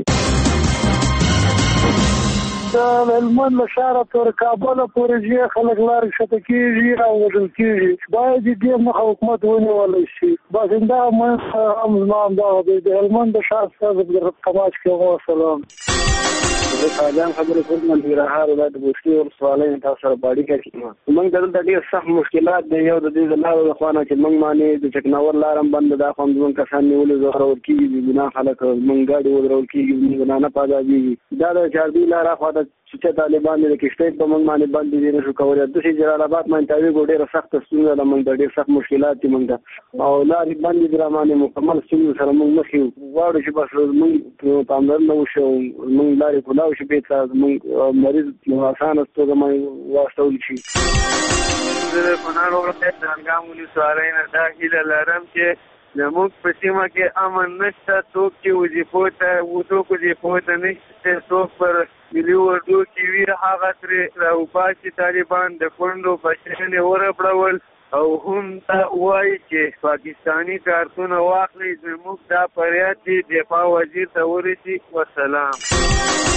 د هلمند له ښاره تر کابله پورې ځي خلک لارې ښکته کېږي او وژل کېږي، باید دې مخه حکومت ونیولی شي. بس همدغه هم زما همدغه دی د هلمند د ښار څخه کماچ کوم. وسلام. زه تاجان خبرې کوم د ننګرهار ولایت د بوشلي ولسوالۍ نه تاسو سره په اړیکه کې یم. موږ دلته ډېر سخت مشکلات دی. یو د دې د لارو د خوا نه چې موږ باندې د چکناور لاره هم بنده ده، خو هم زموږ کسان نیولي زهرول کېږي، ګناه خلک موږ ګاډي ودرول کېږي، زنانه په ازادېږي. دا د چاردوی لاره خوا ته چې طالبان د کښتۍ په موږ باندې بند دي نه شو کولی. داسې جلال آباد باندې تاویږو ډېره سخته ستونزه ده، موږ ته ډېر سخت مشکلات دي موږ ته او لارې بندې دي را باندې مکمل ستونزو سره موږ مخ یو. غواړو چې بس موږ پاملرنه وشي او موږ لارې کولاو شي بېرته زموږ مریض اسانه توګه واستول شي. زه د کونړ ولایت د هنګام ولسوالۍ نه دا هیله لرم چې زموږ په سیمه کې امن نشته، څوک چې وظیفو ته نشته، څوک پر ملي اردو کې وي هغه ترې راوباسي طالبان د کونډو بچیانې ورپړول او هم دا وایي چې پاکستاني کارتونه واخلي. زموږ دا فریاد دی دفاع وزیر ته ورسي. وسلام.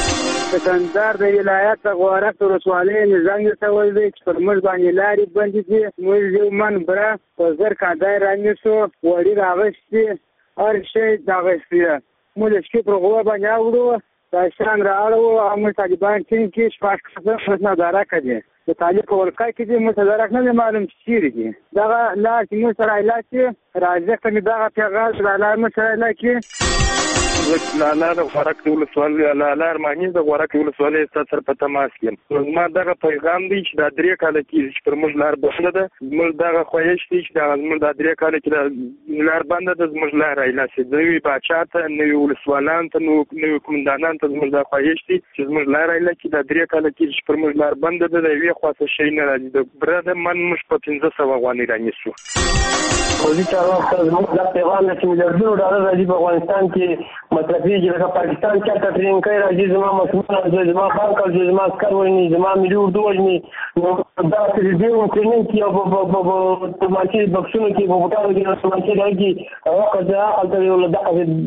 د کندهار د ولایت د غورک ولسوالۍ نظام ته وایي چې پر موږ باندې لارې بندې دي. موږ یو من بره په زر کاندای رانیسو وړي راغشتي هر شی داغشتي موږ د شپې پر غوا باندې اورو دا شان راړو او موږ طالبان ټینګ کې شپږ کسان مداره کوي. د طالب په ولکای کې دې متدارک نه معلوم چیرې دي دغه لار چې موږ سره علاج کې راځي که مې دغه پیغام د لار موږ سره علاج کې لالا د غورک ولسوالۍ لالا ارماني د غورک ولسوالۍ سره په تماس کې ما دغه پیغام دی چې دا 3 کال کې چې پر موږ لار بنده ده. موږ دغه خواهش دی چې دا موږ دا 3 کال کې لار بنده ده موږ لار علاج شي. نوی باچا ته نوی ولسوالان ته نوی کومندانان ته موږ دا خواهش دی چې موږ لار علاج کې دا 3 کال کې چې پر موږ لار بنده ده د یوې خواته شي نه راځي. د برده من موږ په 1500 افغانۍ رانیسو. خودی چارواکو ته زموږ دا پیغام دی چې میلیاردونو ډالر راځي په افغانستان کې مصرفېږي. لکه پاکستان چاته ټرېننګ کوي راځي زما مسلمانان زما بانک او زما عسکر وژني زما ملي اردو وژني. نو داسې د دې ټرېننګ کې او په مانچې بکسونو کې په بوټانو کې مانچې راځي هغه قضا هلته یو له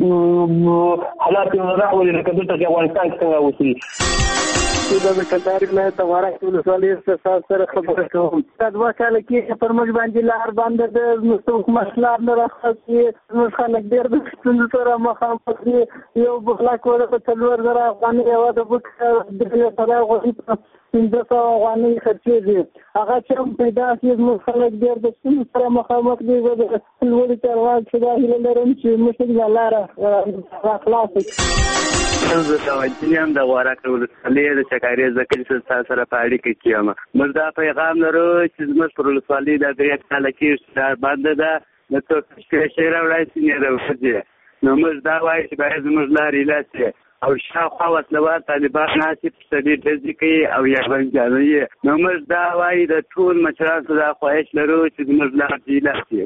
دغه حالات یې راولي لکه دلته چې افغانستان کې څنګه اوسي. د کندهار ولایت د غورک ولسوالۍ سره خبرې کوم. دا 2 کال کې پر موږ باندې لار بنده ده. زموږ حکومت لار نه راخلي. زموږ خلک ډېر د ستونزو سره مخامخ دي. یو بخلاک وره په 4000 افغانۍ یوه د بوټ د سره غوښې په 1500 افغانۍ خرڅېږي. هغه چې هم پیدا شي زموږ خلک ډېر د ستونزو سره مخامخ دي. زه د لوړي چارواکو دا هیله لرم چې موږ له لاره راخلاص کړي. زه توجه یم د غورک ولسوالۍ د چکاري زکري سره په اړیکه کې یم. موږ دا پیغام لرو چې زموږ پر ولسوالۍ د 3 کال کې لار بنده ده. نو څوک شی راوړی چې نه راوځي. نو موږ دا وایو چې باید زموږ لار علاج شي او شاوخوا وسلوال طالبان ناسي په سړي ډزې کوي او یا بنجانوي. نو موږ دا وایو د ټول مشرانو ته دا خواهش لرو چې زموږ لار علاج شي.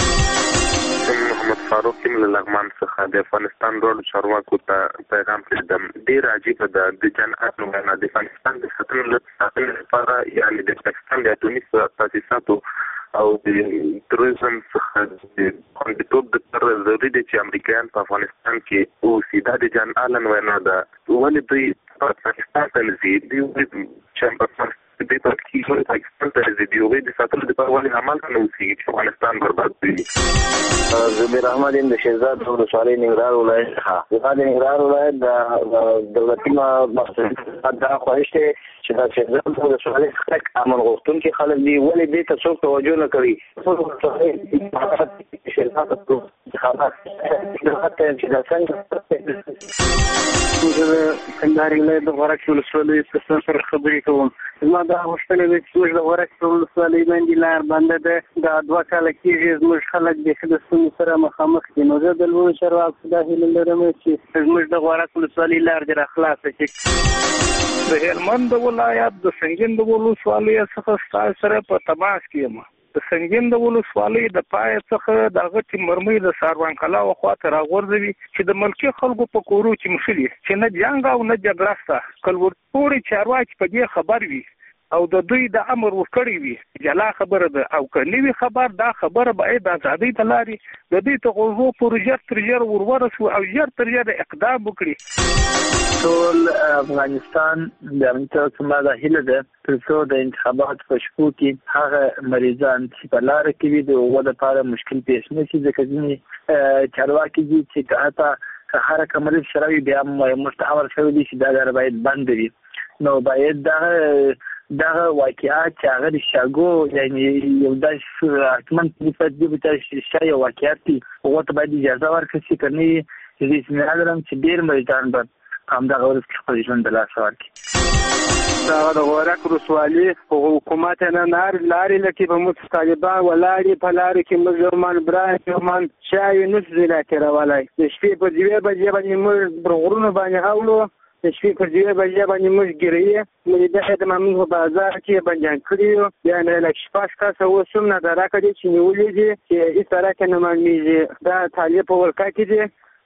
وسلام. محمد فاروق کیم له لغمان څخه د افغانستان ډول چارواکو ته پیغام کړم. ډیر عجیب ده د جنات نو نه د افغانستان د ساتنې لپاره یعنی د پاکستان د اتومي تاسیساتو او د تروریزم څخه د خوندیتوب د ضروري دي چې امریکایان په افغانستان کې اوسي. دا د جان آلن وینا ده. ولې دوی پاکستان ته ځي دوی چې په پاکستان ته ځي دوی د ساتلو لپاره ولې عمل نه وکړي چې افغانستان برباد کړي. زبیر احمد د شهزاد ولسوالۍ ننګرهار ولایت څخه د ننګرهار ولایت د دولتي مؤسسات دا خواهش دی چې د شهزاد ولسوالۍ څخه امن غوښتونکي خلک دي ولې دې ته څوک توجه نه کوي. کندهار ولایت د غورک ولسوالۍ سره خبرې کوم. زما دا غوښتنه ده چې موږ د غورک ولسوالۍ باندې لار بنده ده. دا 2 کال کېږي زموږ خلک د ستونزو سره مخامخ دي. نو زه د لوړو چارواکو دا هیله لرم چې زموږ د غورک ولسوالۍ لار دې راخلاصه شي. د هلمند ولایت د سنګین د ولسوالۍ څخه سره په تماس کې یم. د سنګین د ولسوالۍ د پای څخه دغه چې مرمۍ د ساروان کلا خواته راغورځوي چې د ملکي خلکو په کورو کې مخلي چې نه جنګ او نه جګړه شته. کلورټوري چارواکي په دې خبر وي او د دوی د امر ورکړی وي جلا خبره ده. او که نوي خبر دا خبره باید د ازادۍ ته لاري د دوی ته غوږو پر ژر تر ژر ورورسو او ژر تر ژر اقدام وکړي. ټول افغانستان د امنیت څخه د هیله ده تر څو د انتخابات په شپو کې هغه مریضان چې په لار کې وي د هغو لپاره مشکل پیښ نه شي. ځکه ځینې چارواکي دي چې حتی هر کمرې شراوي بیا مستعمل شوی دي چې دا لار باید بند وي. نو باید دغه واقعات چې هغه د شاګو یعنی یو داسې حتمن صفت دي چې شای واقعات دي هغو ته باید اجازه ورکړل شي. که نه یې زه اطمینان لرم چې ډېر مریضان به په همدغه ورځ کې خپل ژوند د لاسه ورکړي. دا د غورک ولسوالۍ حکومت نه لارې لکې په موږ طالبان ولاړې په لارې کې موږ یو من بران یو من چای نس ځای لا تېرولی. د شپې په 2 بجې باندې موږ پر غرونو باندې اولو. د شپې پر 2 بجې باندې موږ ګیرې موږ د مامون په بازار کې بندیان کړي یو. بیا نه لږ شپږ کسه اوس هم نظاره کړي چې نیولي دي چې هېڅ طرح کې نه معلومېږي. دا طالب په ولکه کې دي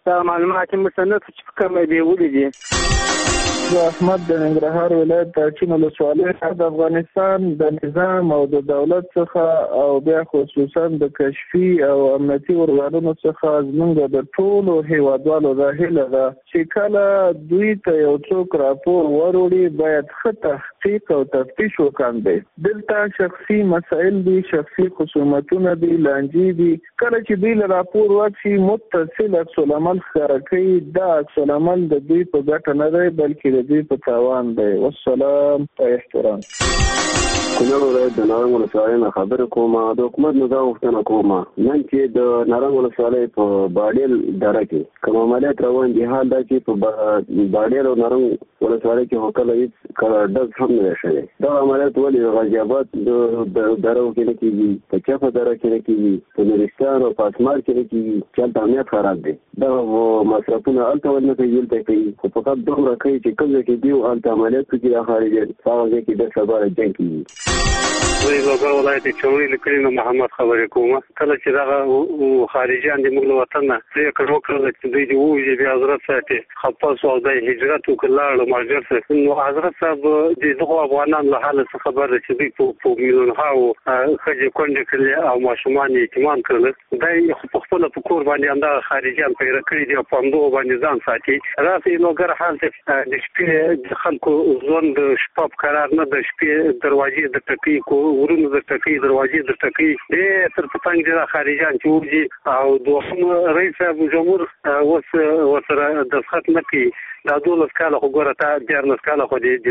دا معلومات مستند چې کومه دی ولیدي. احمد د ننګرهار ولایت د اچین ولسوالۍ د افغانستان د نظام او د دولت څخه او بیا خصوصا د کشفي او امنیتي ارګانونو څخه زموږ د ټولو هیوادوالو دا هیله ده چې کله دوی ته یو څوک راپور وروړي باید ښه تحقیق او تفتیش وکاندي. دلته شخصي مسائل دي، شخصي خصومتونه دي، لانجې دي. کله چې دوی له راپور ورکړي متصل عکس العمل ښکاره کوي، دا عکس العمل د دوی په ګټه نه دی بلکې د دوی په تاوان دی. والسلام په احترام. کونړ ولایت د نارنج ولسوالۍ نه خبرې کوم. د حکومت نه دا غوښتنه کوم نن چې د نارنج ولسوالۍ په باډیل دره کې کوم عملیات روان دي، حال دا چې په باډیل او نارنج ولسوالۍ کې هوکله هېڅ ډز هم نه شوی. دا عملیات ولې غازي آباد د درو کې نه کېږي، په چپه دره کې نه کېږي، په نورستان او په اسمار کې نه کېږي چې هلته امنیت خراب دی. دا مصرفونه هلته ول نه کوي، دلته کوي، خو فقط دومره کوي چې کوم ځای کې دي هلته عملیات وکړي د خارجیان، هغه ځای کې د سبا جنګ کېږي. زه د لوګر ولایت چوڼۍ له کلي نه محمد خبرې کوم. کله چې دغه خارجیان د موږ له وطن نه پرېکړه وکړله چې دوی دې ووځي بیا حضرت صاحب ته خپه شو او دی هجرت وکړ لاړ مهاجر صاحب. نو حضرت صاحب د دغو افغانانو له حاله څه خبر دی چې دوی په میلیونهاو ښځې کونډې کړلې او ماشومان یې یتیمان کړل. دی په خپله په کور باندې همدغه خارجیان پیره کړي دي او په همدغو باندې ځان ساتي. راسې لوګر حال ته د شپې د خلکو ژوند د شپه په قرار نه، د شپې دروازې د ټکۍ ورونو د ټکۍ دروازې د ټکۍ ډېر تر پتنګ دي دا خارجیان چې وځي. او دوهم رئیس صاحب جمهور اوس ورسره دستخط نه کوي. دا 12 کاله خو ګوره تا 14 کاله خو د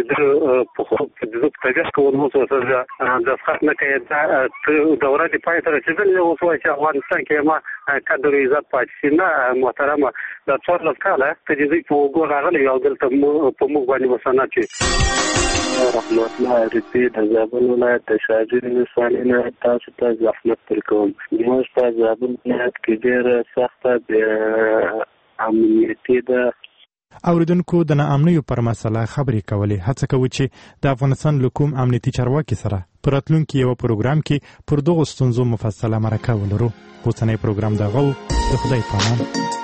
ده په طبیعت کول اوس ورسره دستخط نه کوي. دا دوره د پای ته رسېدلې اوس وایي چې افغانستان کې ما قدر و عزت پاتې شي. نه محترمه، دا 14 کاله ته د دوی په اوږو راغلی او دلته په موږ باندې مسند شي. رحمت الله عرفي د زابل ولایت د شاجوی ولسوالۍ نه تاسو ته زحمت درکوم. زموږ په زابل ولایت کې ډېره سخته د امنیتي ده. اوریدونکو د ناامنیو پر مسله خبرې کولې. هڅه کوو چې د افغانستان له کوم امنیتي چارواکي سره په راتلونکي یو پروګرام کې پر دغو ستونزو مفصله مرکه ولرو. اوسنی پروګرام دغه و. د خدای په امان.